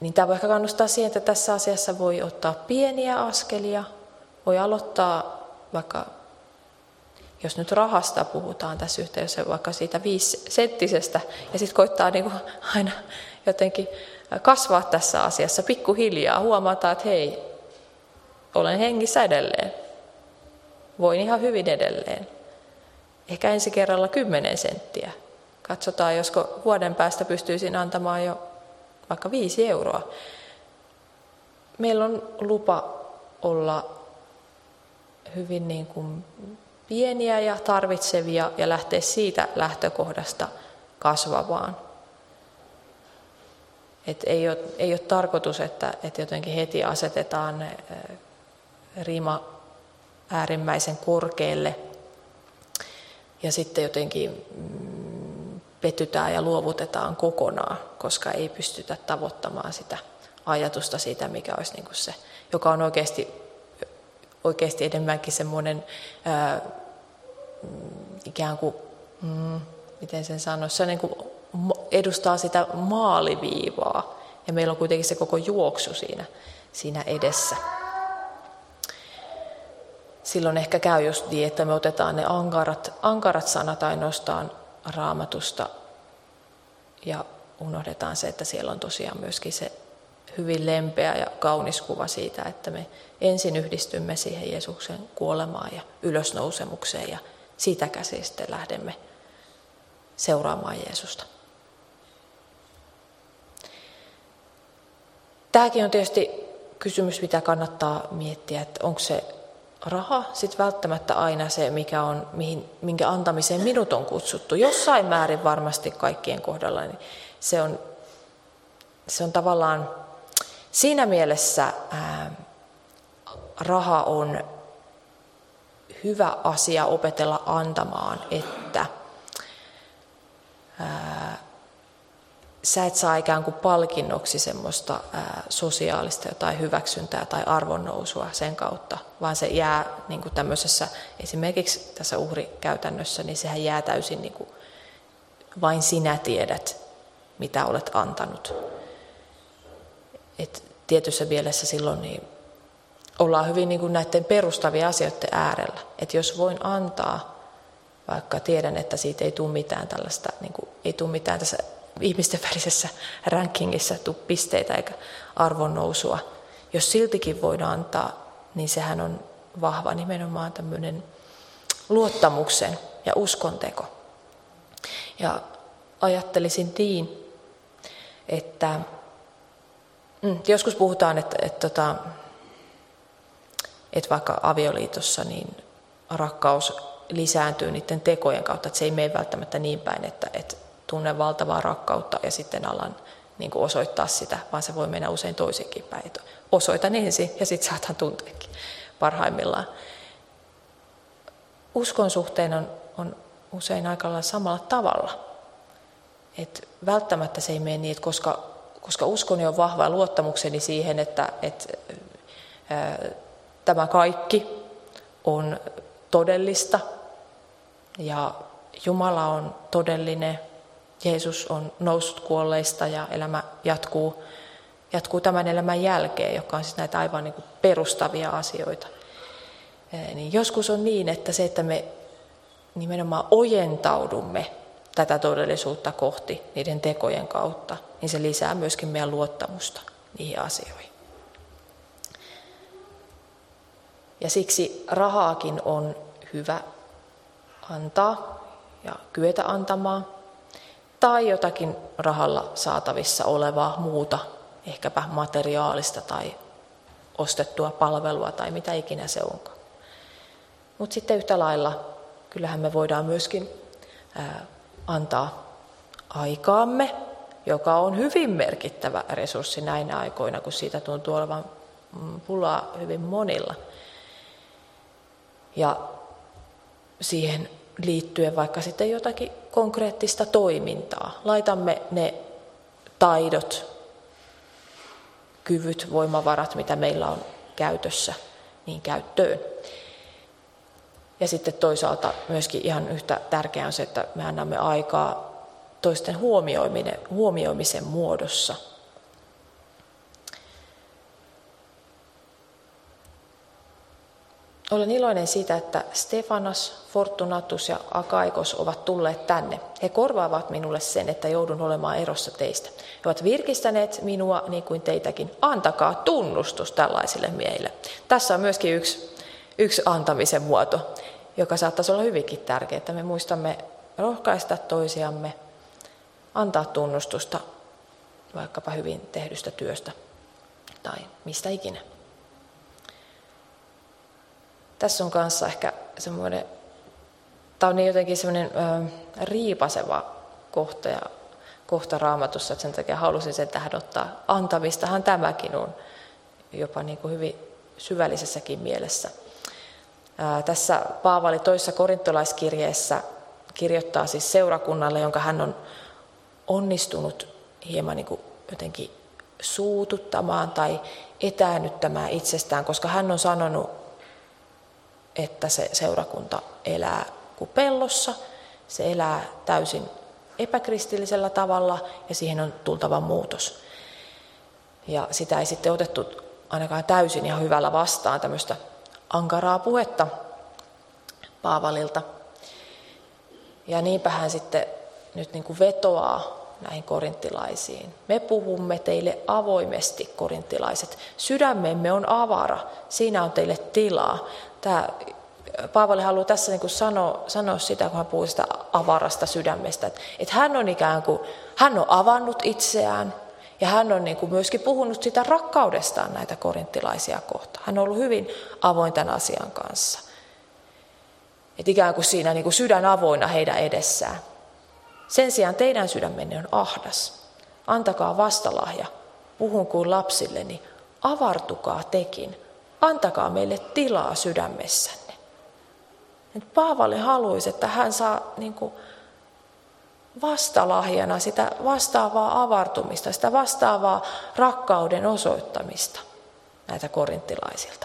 niin tämä voi ehkä kannustaa siihen, että tässä asiassa voi ottaa pieniä askelia. Voi aloittaa vaikka, jos nyt rahasta puhutaan tässä yhteydessä, vaikka siitä 5-senttisestä, ja sitten koittaa niin kuin aina jotenkin kasvaa tässä asiassa pikkuhiljaa, huomata, että hei, olen hengissä edelleen, voin ihan hyvin edelleen. Ehkä ensi kerralla 10 senttiä. Katsotaan, josko vuoden päästä pystyisin antamaan jo vaikka 5 euroa. Meillä on lupa olla hyvin niin kuin pieniä ja tarvitsevia ja lähteä siitä lähtökohdasta kasvavaan. Ei ole tarkoitus, että jotenkin heti asetetaan rima äärimmäisen korkealle ja sitten jotenkin petytään ja luovutetaan kokonaan, koska ei pystytä tavoittamaan sitä ajatusta siitä, mikä olisi niin kuin se, joka on oikeasti enemmänkin semmoinen ikään kuin, miten sen sanoisi, se niin kuin edustaa sitä maaliviivaa ja meillä on kuitenkin se koko juoksu siinä edessä. Silloin ehkä käy just niin, että me otetaan ne ankarat sanat ainoastaan Raamatusta ja unohdetaan se, että siellä on tosiaan myöskin se hyvin lempeä ja kaunis kuva siitä, että me ensin yhdistymme siihen Jeesuksen kuolemaan ja ylösnousemukseen ja siitä käsin sitten lähdemme seuraamaan Jeesusta. Tämäkin on tietysti kysymys, mitä kannattaa miettiä, että onko se raha sitten välttämättä aina se, minkä antamiseen minut on kutsuttu. Jossain määrin varmasti kaikkien kohdalla, niin se on tavallaan siinä mielessä raha on hyvä asia opetella antamaan, että sä et saa ikään kuin palkinnoksi semmoista sosiaalista jotain hyväksyntää tai arvonnousua sen kautta, vaan se jää niin kuin tämmöisessä, esimerkiksi tässä uhrikäytännössä, niin sehän jää täysin niin kuin vain sinä tiedät, mitä olet antanut. Et tietyssä mielessä silloin niin ollaan hyvin niin kuin näiden perustavia asioiden äärellä. Että jos voin antaa, vaikka tiedän, että siitä ei tule mitään tällaista, niin kuin, ei tule mitään tässä ihmisten välisessä rankingissa tule pisteitä eikä arvonnousua. Jos siltikin voidaan antaa, niin sehän on vahva nimenomaan tämmöinen luottamuksen ja uskonteko. Ja ajattelisin niin, että joskus puhutaan, että vaikka avioliitossa niin rakkaus lisääntyy niiden tekojen kautta, että se ei mene välttämättä niin päin, että tunnen valtavaa rakkautta ja sitten alan niin kuin osoittaa sitä, vaan se voi mennä usein toisinkin päin. Osoitan ensin ja sitten saatan tunteekin parhaimmillaan. Uskon suhteen on usein aika lailla samalla tavalla. Et välttämättä se ei mene niin, että koska uskoni on vahva ja luottamukseni siihen, että tämä kaikki on todellista ja Jumala on todellinen, Jeesus on noussut kuolleista ja elämä jatkuu tämän elämän jälkeen, joka on siis näitä aivan niin kuin perustavia asioita. Niin joskus on niin, että se, että me nimenomaan ojentaudumme tätä todellisuutta kohti niiden tekojen kautta, niin se lisää myöskin meidän luottamusta niihin asioihin. Ja siksi rahaakin on hyvä antaa ja kyetä antamaan, tai jotakin rahalla saatavissa olevaa muuta, ehkäpä materiaalista tai ostettua palvelua tai mitä ikinä se onkaan. Mutta sitten yhtä lailla, kyllähän me voidaan myöskin antaa aikaamme, joka on hyvin merkittävä resurssi näinä aikoina, kun siitä tuntuu olevan pulaa hyvin monilla. Ja siihen liittyen vaikka sitten jotakin konkreettista toimintaa. Laitamme ne taidot, kyvyt, voimavarat, mitä meillä on käytössä, niin käyttöön. Ja sitten toisaalta myöskin ihan yhtä tärkeää on se, että me annamme aikaa toisten huomioimisen muodossa. Olen iloinen siitä, että Stefanas, Fortunatus ja Akaikos ovat tulleet tänne. He korvaavat minulle sen, että joudun olemaan erossa teistä. He ovat virkistäneet minua niin kuin teitäkin. Antakaa tunnustus tällaisille miehille. Tässä on myöskin yksi antamisen muoto, joka saattaisi olla hyvinkin tärkeä, että me muistamme rohkaista toisiamme, antaa tunnustusta vaikkapa hyvin tehdystä työstä tai mistä ikinä. Tässä on kanssa ehkä semmoinen, tämä on jotenkin semmoinen riipaseva kohta Raamatussa, että sen takia halusin sen tähän ottaa. Antamistahan tämäkin on jopa niin kuin hyvin syvällisessäkin mielessä. Tässä Paavali toisessa korintolaiskirjeessä kirjoittaa siis seurakunnalle, jonka hän on onnistunut hieman niin kuin jotenkin suututtamaan tai etäännyttämään itsestään, koska hän on sanonut, että se seurakunta elää kuin pellossa, se elää täysin epäkristillisellä tavalla ja siihen on tultava muutos. Ja sitä ei sitten otettu ainakaan täysin ihan hyvällä vastaan tämmöistä ankaraa puhetta Paavalilta. Ja niinpä hän sitten nyt niin kuin vetoaa näihin korinttilaisiin. Me puhumme teille avoimesti, korinttilaiset. Sydämemme on avara, siinä on teille tilaa. Paavali haluaa tässä niin kuin sanoa sitä, kun hän puhuu sitä avarasta sydämestä, että hän on ikään kuin, hän on avannut itseään ja hän on niin kuin myöskin puhunut sitä rakkaudestaan näitä korinttilaisia kohtaan. Hän on ollut hyvin avoin tämän asian kanssa. Että ikään kuin siinä niin kuin sydän avoinna heidän edessään. Sen sijaan teidän sydämenne on ahdas. Antakaa vastalahja. Puhun kuin lapsilleni. Avartukaa tekin. Antakaa meille tilaa sydämessänne. Nyt Paavali haluaisi, että hän saa niin kuin vastalahjana sitä vastaavaa avartumista, sitä vastaavaa rakkauden osoittamista näitä korinttilaisilta.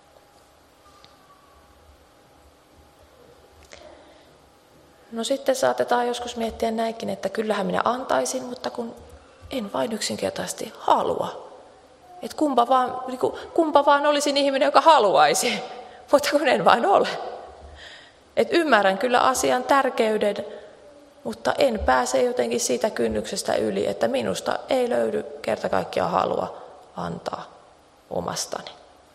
No sitten saatetaan joskus miettiä näinkin, että kyllähän minä antaisin, mutta kun en vain yksinkertaisesti halua. Että kumpa vaan olisin ihminen, joka haluaisi, mutta kun en vain ole. Että ymmärrän kyllä asian tärkeyden, mutta en pääse jotenkin siitä kynnyksestä yli, että minusta ei löydy kerta kaikkiaan halua antaa omastani.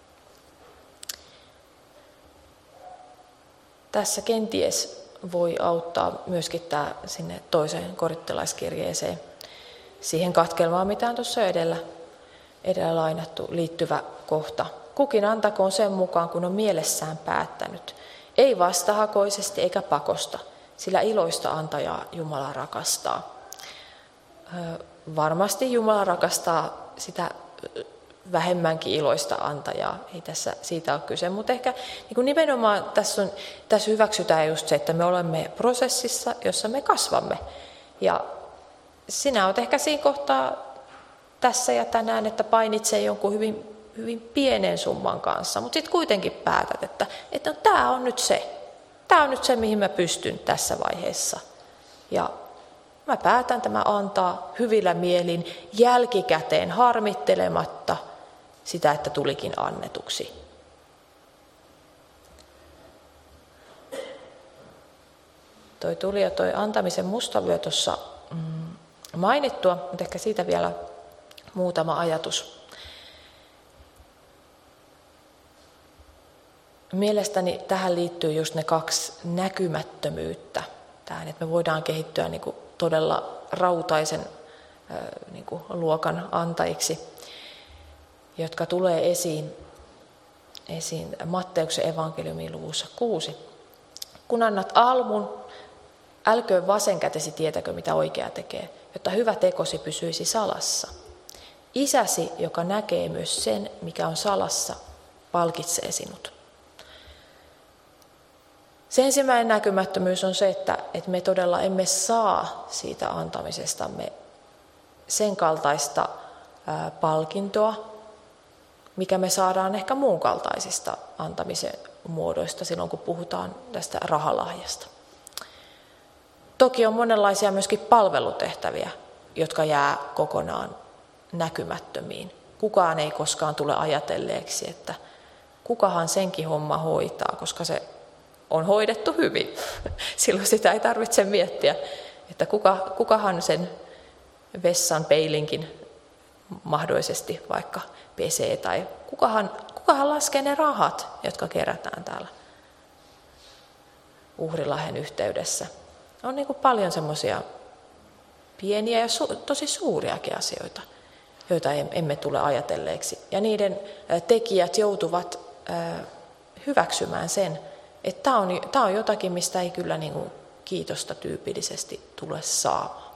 Tässä kenties voi auttaa myöskin tämä sinne toiseen korintolaiskirjeeseen, siihen katkelmaan, mitä on tuossa edellä lainattu liittyvä kohta. Kukin antakoon sen mukaan, kun on mielessään päättänyt. Ei vastahakoisesti eikä pakosta, sillä iloista antajaa Jumala rakastaa. Varmasti Jumala rakastaa sitä vähemmänkin iloista antajaa, ei tässä siitä ole kyse, mutta ehkä niin kuin nimenomaan tässä hyväksytään just se, että me olemme prosessissa, jossa me kasvamme. Ja sinä olet ehkä siinä kohtaa tässä ja tänään, että painitsee jonkun hyvin pienen summan kanssa, mutta sitten kuitenkin päätät, että no, tämä on nyt se, mihin mä pystyn tässä vaiheessa. Ja mä päätän tämä antaa hyvillä mielin jälkikäteen harmittelematta sitä, että tulikin annetuksi. Tuli jo toi antamisen mustavyö tuossa mainittua, mutta ehkä siitä vielä muutama ajatus. Mielestäni tähän liittyy just ne kaksi näkymättömyyttä. Tähän, että me voidaan kehittyä niin kuin todella rautaisen niin kuin luokan antajiksi, jotka tulee esiin Matteuksen evankeliumin luvussa 6. Kun annat almun, älköön vasenkätesi tietäkö, mitä oikea tekee, jotta hyvä tekosi pysyisi salassa. Isäsi, joka näkee myös sen, mikä on salassa, palkitsee sinut. Se ensimmäinen näkymättömyys on se, että me todella emme saa siitä antamisestamme sen kaltaista palkintoa, mikä me saadaan ehkä muun kaltaisista antamisen muodoista silloin, kun puhutaan tästä rahalahjasta. Toki on monenlaisia myöskin palvelutehtäviä, jotka jää kokonaan näkymättömiin. Kukaan ei koskaan tule ajatelleeksi, kukahan senkin homma hoitaa, koska se on hoidettu hyvin. Silloin sitä ei tarvitse miettiä, että kukahan sen vessan peilinkin mahdollisesti vaikka pesee tai kukahan laskee ne rahat, jotka kerätään täällä uhrilahden yhteydessä. On niin kuin paljon semmoisia pieniä ja tosi suuriakin asioita, joita emme tule ajatelleeksi. Ja niiden tekijät joutuvat hyväksymään sen, että tämä on jotakin, mistä ei kyllä niin kuin kiitosta tyypillisesti tule saamaan.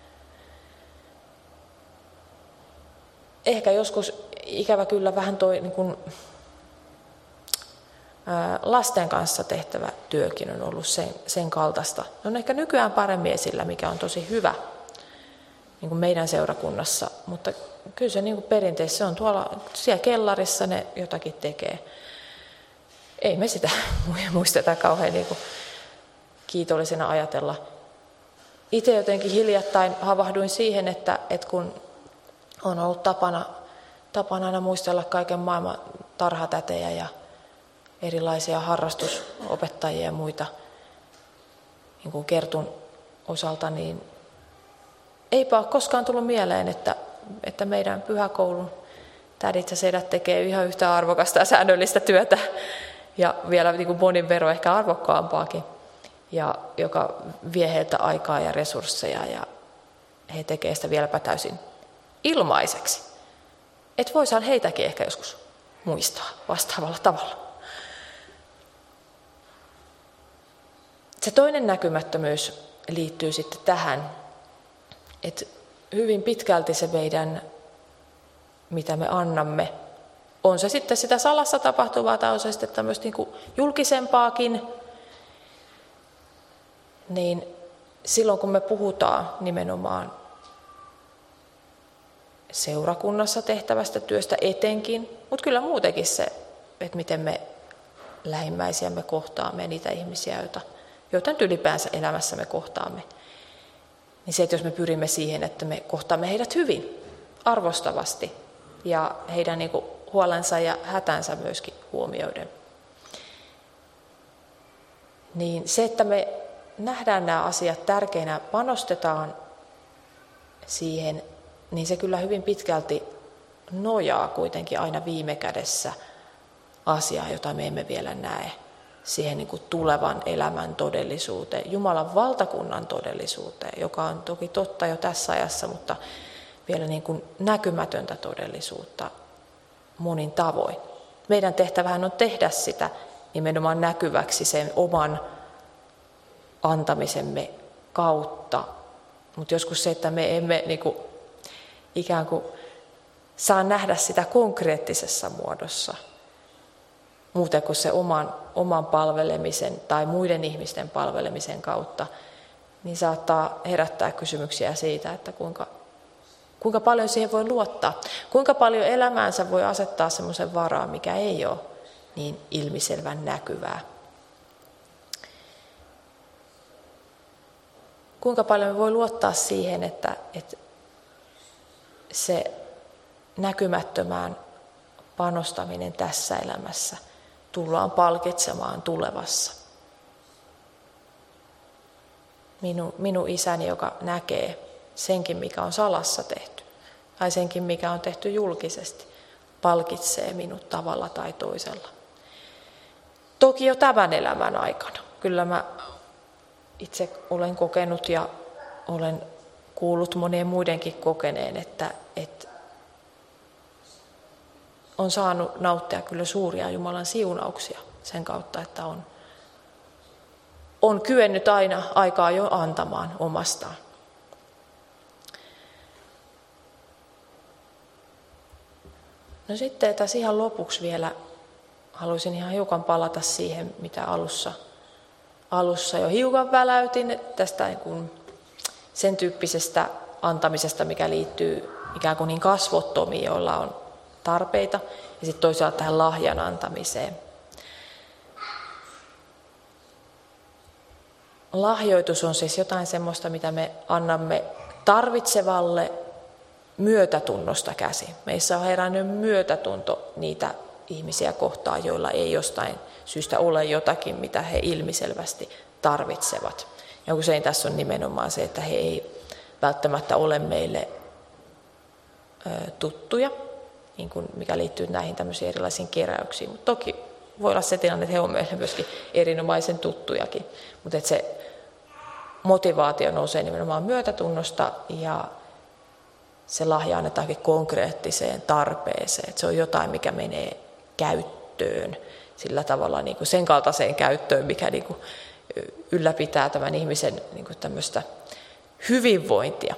Ehkä joskus ikävä kyllä vähän niin kuin, lasten kanssa tehtävä työkin on ollut sen kaltaista. Ne on ehkä nykyään paremmin esillä, mikä on tosi hyvä niin kuin meidän seurakunnassa, mutta kyllä se niin kuin perinteisesti se on siellä kellarissa ne jotakin tekee. Ei me sitä muisteta kauhean niin kuin kiitollisena ajatella. Itse jotenkin hiljattain havahduin siihen, että kun on ollut tapana aina muistella kaiken maailman tarhatätejä ja erilaisia harrastusopettajia ja muita niin kuin Kertun osalta, niin eipä ole koskaan tullut mieleen, että meidän pyhäkoulun tädit ja sedät tekee ihan yhtä arvokasta ja säännöllistä työtä ja vielä niin kuin monin verran ehkä arvokkaampaakin, ja joka vie heiltä aikaa ja resursseja ja he tekevät sitä vieläpä täysin ilmaiseksi. Että voisihan heitäkin ehkä joskus muistaa vastaavalla tavalla. Se toinen näkymättömyys liittyy sitten tähän, että hyvin pitkälti se meidän, mitä me annamme, on se sitten sitä salassa tapahtuvaa tai on se sitten tämmöistä niin kuin julkisempaakin, niin silloin kun me puhutaan nimenomaan seurakunnassa tehtävästä työstä etenkin, mutta kyllä muutenkin se, että miten me lähimmäisiämme kohtaamme, niitä ihmisiä, joita nyt ylipäänsä elämässämme kohtaamme, niin se, että jos me pyrimme siihen, että me kohtaamme heidät hyvin, arvostavasti ja heidän niin kuin huolensa ja hätänsä myöskin huomioiden, niin se, että me nähdään nämä asiat tärkeinä, panostetaan siihen, niin se kyllä hyvin pitkälti nojaa kuitenkin aina viime kädessä asiaa, jota me emme vielä näe, siihen niin kuin tulevan elämän todellisuuteen, Jumalan valtakunnan todellisuuteen, joka on toki totta jo tässä ajassa, mutta vielä niin kuin näkymätöntä todellisuutta monin tavoin. Meidän tehtävähän on tehdä sitä nimenomaan näkyväksi sen oman antamisemme kautta, mutta joskus se, että me emme niin kuin ikään kuin saa nähdä sitä konkreettisessa muodossa, muuten kuin se oman palvelemisen tai muiden ihmisten palvelemisen kautta, niin saattaa herättää kysymyksiä siitä, että kuinka paljon siihen voi luottaa, kuinka paljon elämäänsä voi asettaa semmoisen varaan, mikä ei ole niin ilmiselvän näkyvää. Kuinka paljon me voi luottaa siihen, että se näkymättömään panostaminen tässä elämässä tullaan palkitsemaan tulevassa. Minun isäni, joka näkee senkin, mikä on salassa tehty, tai senkin, mikä on tehty julkisesti, palkitsee minut tavalla tai toisella. Toki jo tämän elämän aikana. Kyllä mä itse olen kokenut ja olen kuullut monien muidenkin kokeneen, että on saanut nauttia kyllä suuria Jumalan siunauksia sen kautta, että on kyennyt aina aikaa jo antamaan omastaan. No sitten tässä ihan lopuksi vielä haluaisin ihan hiukan palata siihen, mitä alussa jo hiukan väläytin tästä niin kuin sen tyyppisestä antamisesta, mikä liittyy ikään kuin niin kasvottomiin, joilla on tarpeita, ja sitten toisaalta tähän lahjan antamiseen. Lahjoitus on siis jotain semmoista, mitä me annamme tarvitsevalle myötätunnosta käsin. Meissä on herännyt myötätunto niitä ihmisiä kohtaan, joilla ei jostain syystä ole jotakin, mitä he ilmiselvästi tarvitsevat. Ja usein tässä on nimenomaan se, että he ei välttämättä ole meille tuttuja, niin kuin mikä liittyy näihin tämmöisiin erilaisiin keräyksiin. Mutta toki voi olla se tilanne, että he ovat meille myöskin erinomaisen tuttujakin. Mutta että se motivaatio nousee nimenomaan myötätunnosta ja se lahja annetaankin konkreettiseen tarpeeseen. Että se on jotain, mikä menee käyttöön sillä tavalla niin kuin sen kaltaiseen käyttöön, mikä niin kuin ylläpitää tämän ihmisen niin kuin tämmöistä hyvinvointia.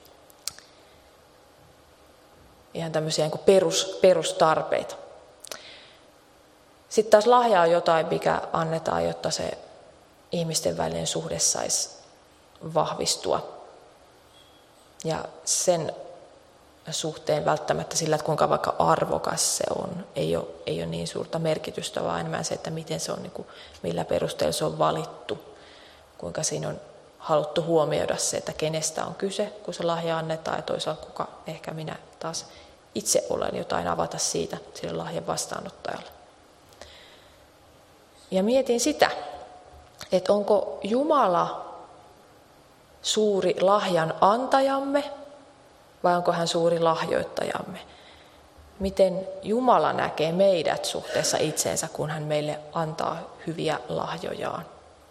Ihan tämmöisiä niin kuin perustarpeita. Sitten taas lahja on jotain, mikä annetaan, jotta se ihmisten välinen suhde saisi vahvistua. Ja sen suhteen välttämättä sillä, että kuinka vaikka arvokas se on, ei ole niin suurta merkitystä, vaan enemmän se, että miten se on, niin kuin, millä perusteella se on valittu. Kuinka siinä on haluttu huomioida se, että kenestä on kyse, kun se lahja annetaan, ja toisaalta kuka ehkä minä taas itse olen, jotain avata siitä sille lahjan vastaanottajalle. Ja mietin sitä, että onko Jumala suuri lahjan antajamme vai onko hän suuri lahjoittajamme? Miten Jumala näkee meidät suhteessa itseensä, kun hän meille antaa hyviä lahjojaan?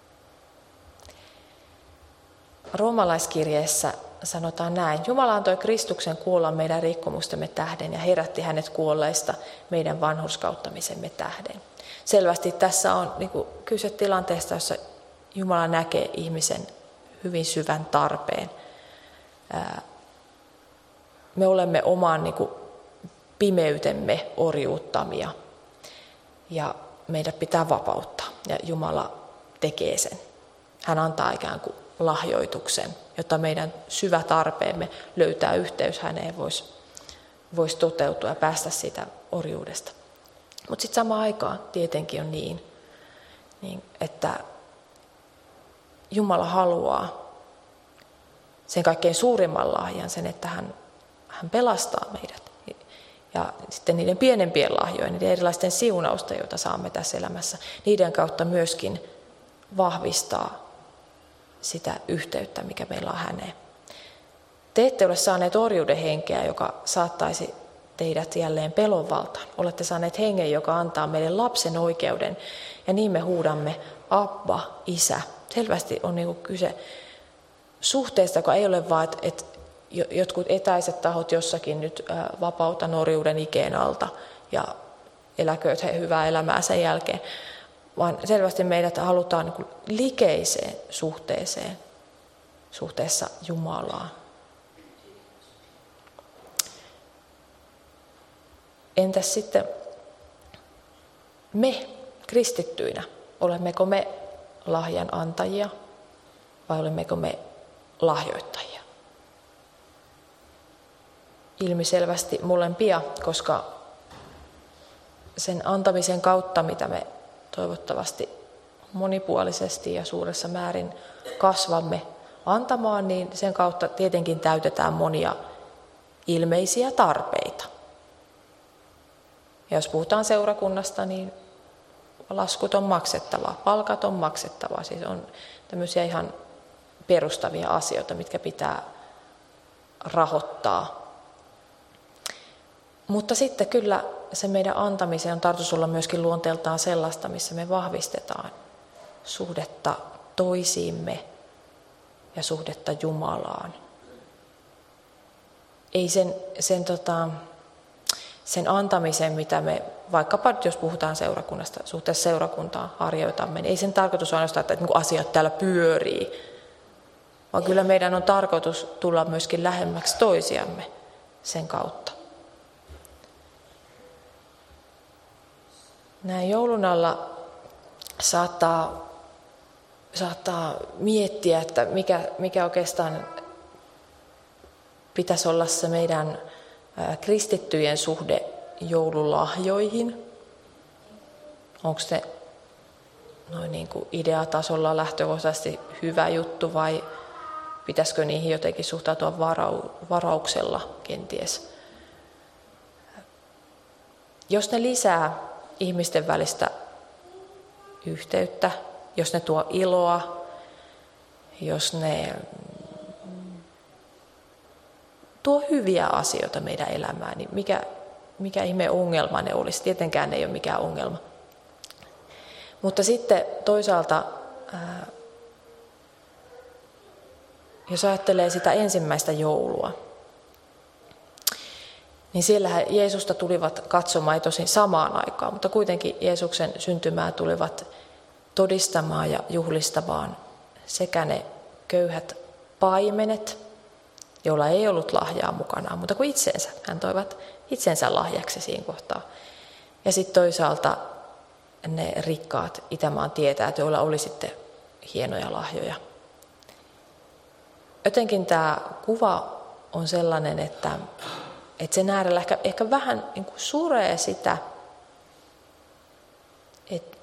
Roomalaiskirjeessä sanotaan näin: Jumala antoi Kristuksen kuolla meidän rikkomustemme tähden ja herätti hänet kuolleista meidän vanhurskauttamisemme tähden. Selvästi tässä on niin kuin kyse tilanteesta, jossa Jumala näkee ihmisen hyvin syvän tarpeen. Me olemme oman niin kuin pimeytemme orjuuttamia ja meidät pitää vapauttaa ja Jumala tekee sen. Hän antaa ikään kuin lahjoituksen, jotta meidän syvä tarpeemme löytää yhteys häneen voisi toteutua ja päästä siitä orjuudesta. Mutta sitten samaan aikaan tietenkin on niin, että Jumala haluaa sen kaikkein suurimman lahjan, sen, että hän pelastaa meidät. Ja sitten niiden pienempien lahjojen, niiden erilaisten siunausten, joita saamme tässä elämässä, niiden kautta myöskin vahvistaa sitä yhteyttä, mikä meillä on häneen. Te ette ole saaneet orjuuden henkeä, joka saattaisi teidät jälleen pelon valtaan. Olette saaneet hengen, joka antaa meille lapsen oikeuden, ja niin me huudamme Abba, Isä. Selvästi on niin kuin kyse suhteesta, joka ei ole vain, että jotkut etäiset tahot jossakin nyt vapauta orjuuden ikeen alta ja eläkööt he hyvää elämää sen jälkeen, vaan selvästi meidät halutaan niin kuin likeiseen suhteeseen, suhteessa Jumalaan. Entäs sitten me kristittyinä, olemmeko me lahjan antajia vai olemmeko me lahjoittajia? Ilmiselvästi molempia, koska sen antamisen kautta, mitä me toivottavasti monipuolisesti ja suuressa määrin kasvamme antamaan, niin sen kautta tietenkin täytetään monia ilmeisiä tarpeita. Ja jos puhutaan seurakunnasta, niin laskut on maksettava, palkat on maksettava. Siis on tämmöisiä ihan perustavia asioita, mitkä pitää rahoittaa. Mutta sitten kyllä se meidän antamiseen on tarkoitus olla myöskin luonteeltaan sellaista, missä me vahvistetaan suhdetta toisiimme ja suhdetta Jumalaan. Ei sen antamisen, mitä me, vaikkapa jos puhutaan seurakunnasta, suhteessa seurakuntaan harjoitamme, niin ei sen tarkoitus ole ainoastaan, että asiat täällä pyörii, vaan kyllä meidän on tarkoitus tulla myöskin lähemmäksi toisiamme sen kautta. Näin joulun alla saattaa miettiä, että mikä oikeastaan pitäisi olla se meidän kristittyjen suhde joululahjoihin. Onko se noin niin kuin ideatasolla lähtökohtaisesti hyvä juttu vai pitäisikö niihin jotenkin suhtautua varauksella kenties? Jos ne lisää ihmisten välistä yhteyttä, jos ne tuo iloa, jos ne tuo hyviä asioita meidän elämään, niin mikä ihme ongelma ne olisi? Tietenkään ne ei ole mikään ongelma. Mutta sitten toisaalta, jos ajattelee sitä ensimmäistä joulua, niin siellähän Jeesusta tulivat katsomaan, ei tosin samaan aikaan, mutta kuitenkin Jeesuksen syntymää tulivat todistamaan ja juhlistamaan sekä ne köyhät paimenet, joilla ei ollut lahjaa mukanaan, mutta kuin itsensä. Hän toivat itsensä lahjaksi siinä kohtaa. Ja sitten toisaalta ne rikkaat Itämaan tietäjät, joilla oli sitten hienoja lahjoja. Jotenkin tämä kuva on sellainen, että sen äärellä ehkä vähän niin kuin suree sitä, että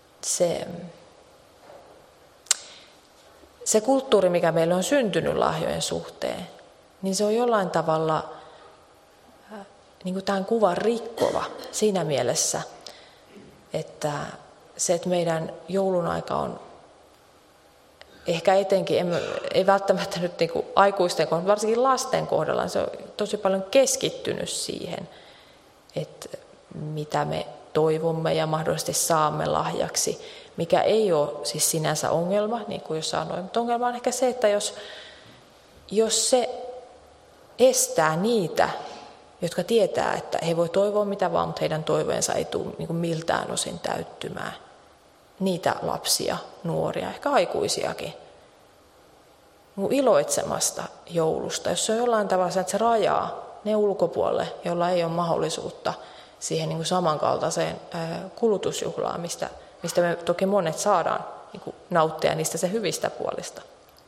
se kulttuuri, mikä meillä on syntynyt lahjojen suhteen, niin se on jollain tavalla niin kuin tämän kuvan rikkova siinä mielessä, että se, että meidän joulun aika on ehkä etenkin, ei välttämättä nyt niin kuin aikuisten kohdalla, varsinkin lasten kohdalla, niin se on tosi paljon keskittynyt siihen, että mitä me toivomme ja mahdollisesti saamme lahjaksi, mikä ei ole siis sinänsä ongelma, niin kuin jos sanoin, mutta ongelma on ehkä se, että jos se estää niitä, jotka tietää, että he voi toivoa mitä vaan, mutta heidän toiveensa ei tule niin kuin miltään osin täyttymään. Niitä lapsia, nuoria, ehkä aikuisiakin. Iloitsemasta joulusta, jos se on jollain tavalla, että se rajaa ne ulkopuolelle, jolla ei ole mahdollisuutta siihen niin kuin samankaltaiseen kulutusjuhlaan, mistä me toki monet saadaan niin kuin nauttia niistä se hyvistä puolista.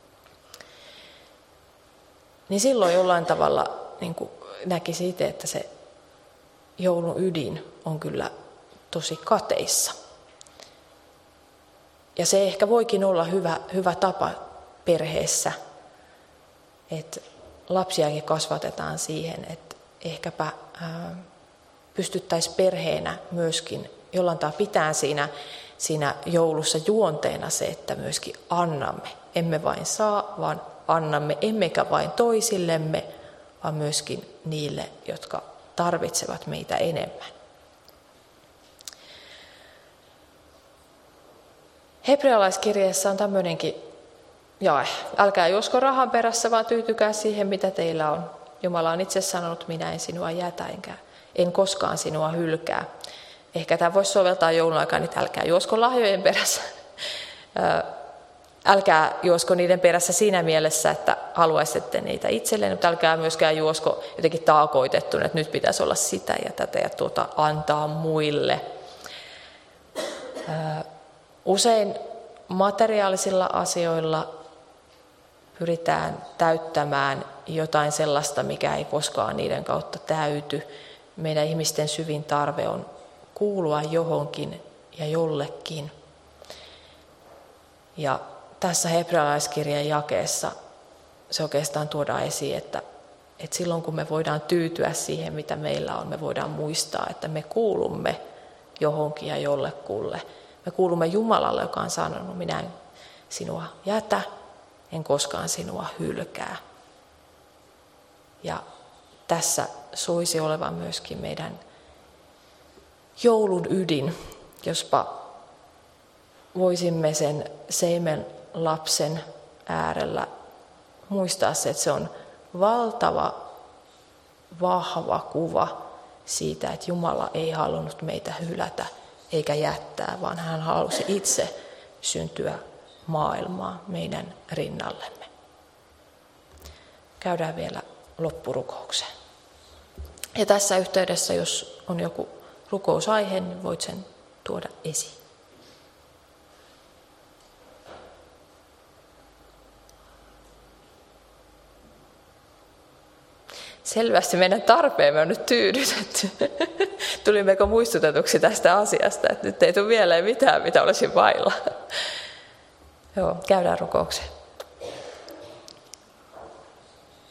Niin silloin jollain tavalla niin kuin näkisi itse, että se joulun ydin on kyllä tosi kateissa. Ja se ehkä voikin olla hyvä tapa perheessä, että lapsiakin kasvatetaan siihen, että ehkäpä pystyttäisiin perheenä myöskin jollain tavalla pitää siinä joulussa juonteena se, että myöskin annamme. Emme vain saa, vaan annamme, emmekä vain toisillemme, vaan myöskin niille, jotka tarvitsevat meitä enemmän. Hebrealaiskirjeessä on tämmöinenkin jae. Älkää juosko rahan perässä, vaan tyytykää siihen, mitä teillä on. Jumala on itse sanonut, minä en sinua jätä, en koskaan sinua hylkää. Ehkä tämä voisi soveltaa joulun aikaan, että älkää juosko lahjojen perässä. Älkää juosko niiden perässä siinä mielessä, että haluaisitte niitä itselleen, mutta älkää myöskään juosko jotenkin taakoitettuna, että nyt pitäisi olla sitä ja tätä ja tuota antaa muille. Usein materiaalisilla asioilla pyritään täyttämään jotain sellaista, mikä ei koskaan niiden kautta täyty. Meidän ihmisten syvin tarve on kuulua johonkin ja jollekin. Ja tässä hebrealaiskirjan jakeessa se oikeastaan tuodaan esiin, että silloin kun me voidaan tyytyä siihen, mitä meillä on, me voidaan muistaa, että me kuulumme johonkin ja jollekulle. Me kuulumme Jumalalle, joka on sanonut, minä en sinua jätä, en koskaan sinua hylkää. Ja tässä soisi olevan myöskin meidän joulun ydin, jospa voisimme sen seimen lapsen äärellä muistaa se, että se on valtava, vahva kuva siitä, että Jumala ei halunnut meitä hylätä eikä jättää, vaan hän halusi itse syntyä maailmaa meidän rinnallemme. Käydään vielä loppurukoukseen. Ja tässä yhteydessä, jos on joku rukousaihe, niin voit sen tuoda esiin. Selvästi meidän tarpeemme on nyt tyydytetty. Tulimmeko muistutetuksi tästä asiasta, että nyt ei tule vielä mitään, mitä olisi vailla. Joo, käydään rukoukseen.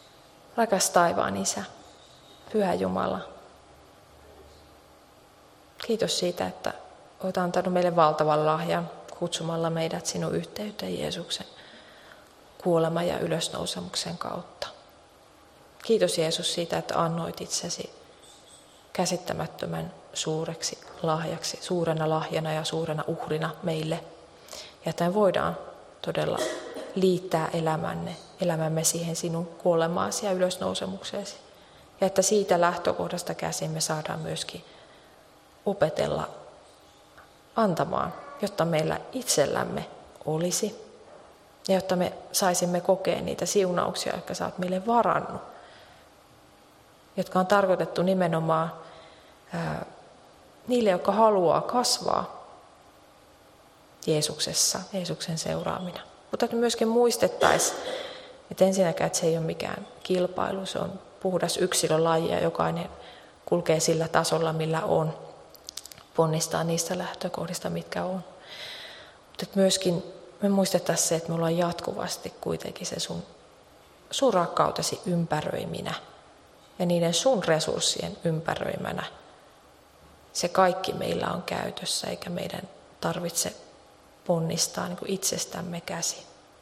Rakas taivaan Isä, Pyhä Jumala. Kiitos siitä, että olet antanut meille valtavan lahjan kutsumalla meidät sinun yhteyteen Jeesuksen kuoleman ja ylösnousemuksen kautta. Kiitos Jeesus siitä, että annoit itsesi käsittämättömän suureksi lahjaksi, suurena lahjana ja suurena uhrina meille. Ja että me voidaan todella liittää elämämme siihen sinun kuolemaasi ja ylösnousemukseesi. Ja että siitä lähtökohdasta käsin me saadaan myöskin opetella antamaan, jotta meillä itsellämme olisi. Ja jotta me saisimme kokea niitä siunauksia, jotka sä oot meille varannut. Jotka on tarkoitettu nimenomaan niille, jotka haluaa kasvaa Jeesuksessa, Jeesuksen seuraamina. Mutta että myöskin muistettaisiin, että ensinnäkään että se ei ole mikään kilpailu, se on puhdas yksilölaji ja jokainen kulkee sillä tasolla, millä on, ponnistaa niistä lähtökohdista, mitkä on. Mutta että myöskin me muistettaisiin se, että me ollaan jatkuvasti kuitenkin se sun rakkautesi ympäröiminä ja niiden sun resurssien ympäröimänä. Se kaikki meillä on käytössä, eikä meidän tarvitse ponnistaa niin kuin itsestämme käsin.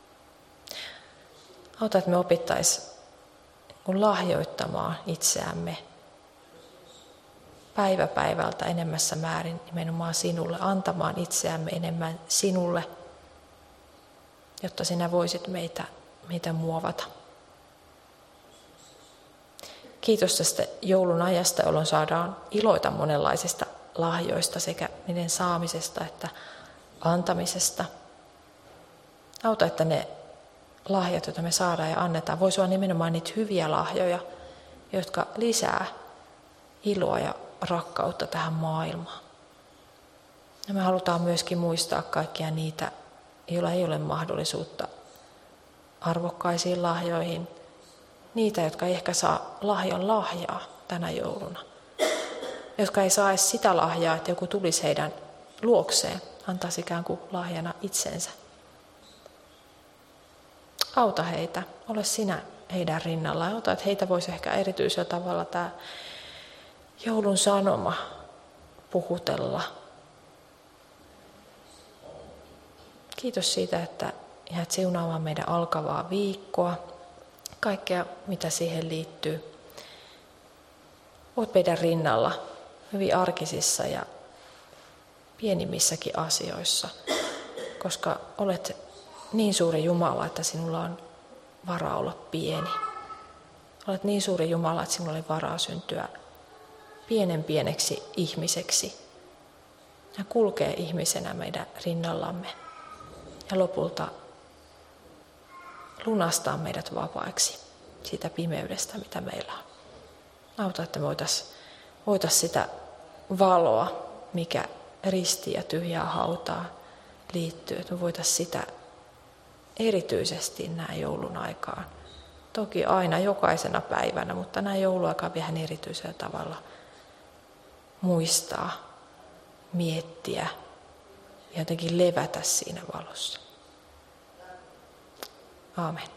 Auta, että me opittaisiin lahjoittamaan itseämme päivä päivältä enemmässä määrin nimenomaan sinulle, antamaan itseämme enemmän sinulle, jotta sinä voisit meitä muovata. Kiitos tästä joulun ajasta, jolloin saadaan iloita monenlaisista lahjoista sekä niiden saamisesta että antamisesta. Auta, että ne lahjat, joita me saadaan ja annetaan, voisi olla nimenomaan niitä hyviä lahjoja, jotka lisää iloa ja rakkautta tähän maailmaan. Ja me halutaan myöskin muistaa kaikkia niitä, joilla ei ole mahdollisuutta arvokkaisiin lahjoihin. Niitä, jotka ei ehkä saa lahjaa tänä jouluna. Jotka ei saa edes sitä lahjaa, että joku tulisi heidän luokseen, antaisi ikään kuin lahjana itsensä. Auta heitä, ole sinä heidän rinnallaan. Auta, että heitä voisi ehkä erityisellä tavalla tämä joulun sanoma puhutella. Kiitos siitä, että jäät siunaamaan meidän alkavaa viikkoa. Kaikkea, mitä siihen liittyy. Olet meidän rinnalla hyvin arkisissa ja pienimmissäkin asioissa, koska olet niin suuri Jumala, että sinulla on varaa olla pieni. Olet niin suuri Jumala, että sinulla oli varaa syntyä pieneksi ihmiseksi ja kulkee ihmisenä meidän rinnallamme ja lopulta lunastaa meidät vapaiksi siitä pimeydestä, mitä meillä on. Auta, että me voitaisiin sitä valoa, mikä ristiin ja tyhjää hautaa liittyy, että me voitaisiin sitä erityisesti näin joulun aikaan. Toki aina jokaisena päivänä, mutta näin jouluaikaan vähän erityisellä tavalla muistaa, miettiä ja jotenkin levätä siinä valossa. Aamen.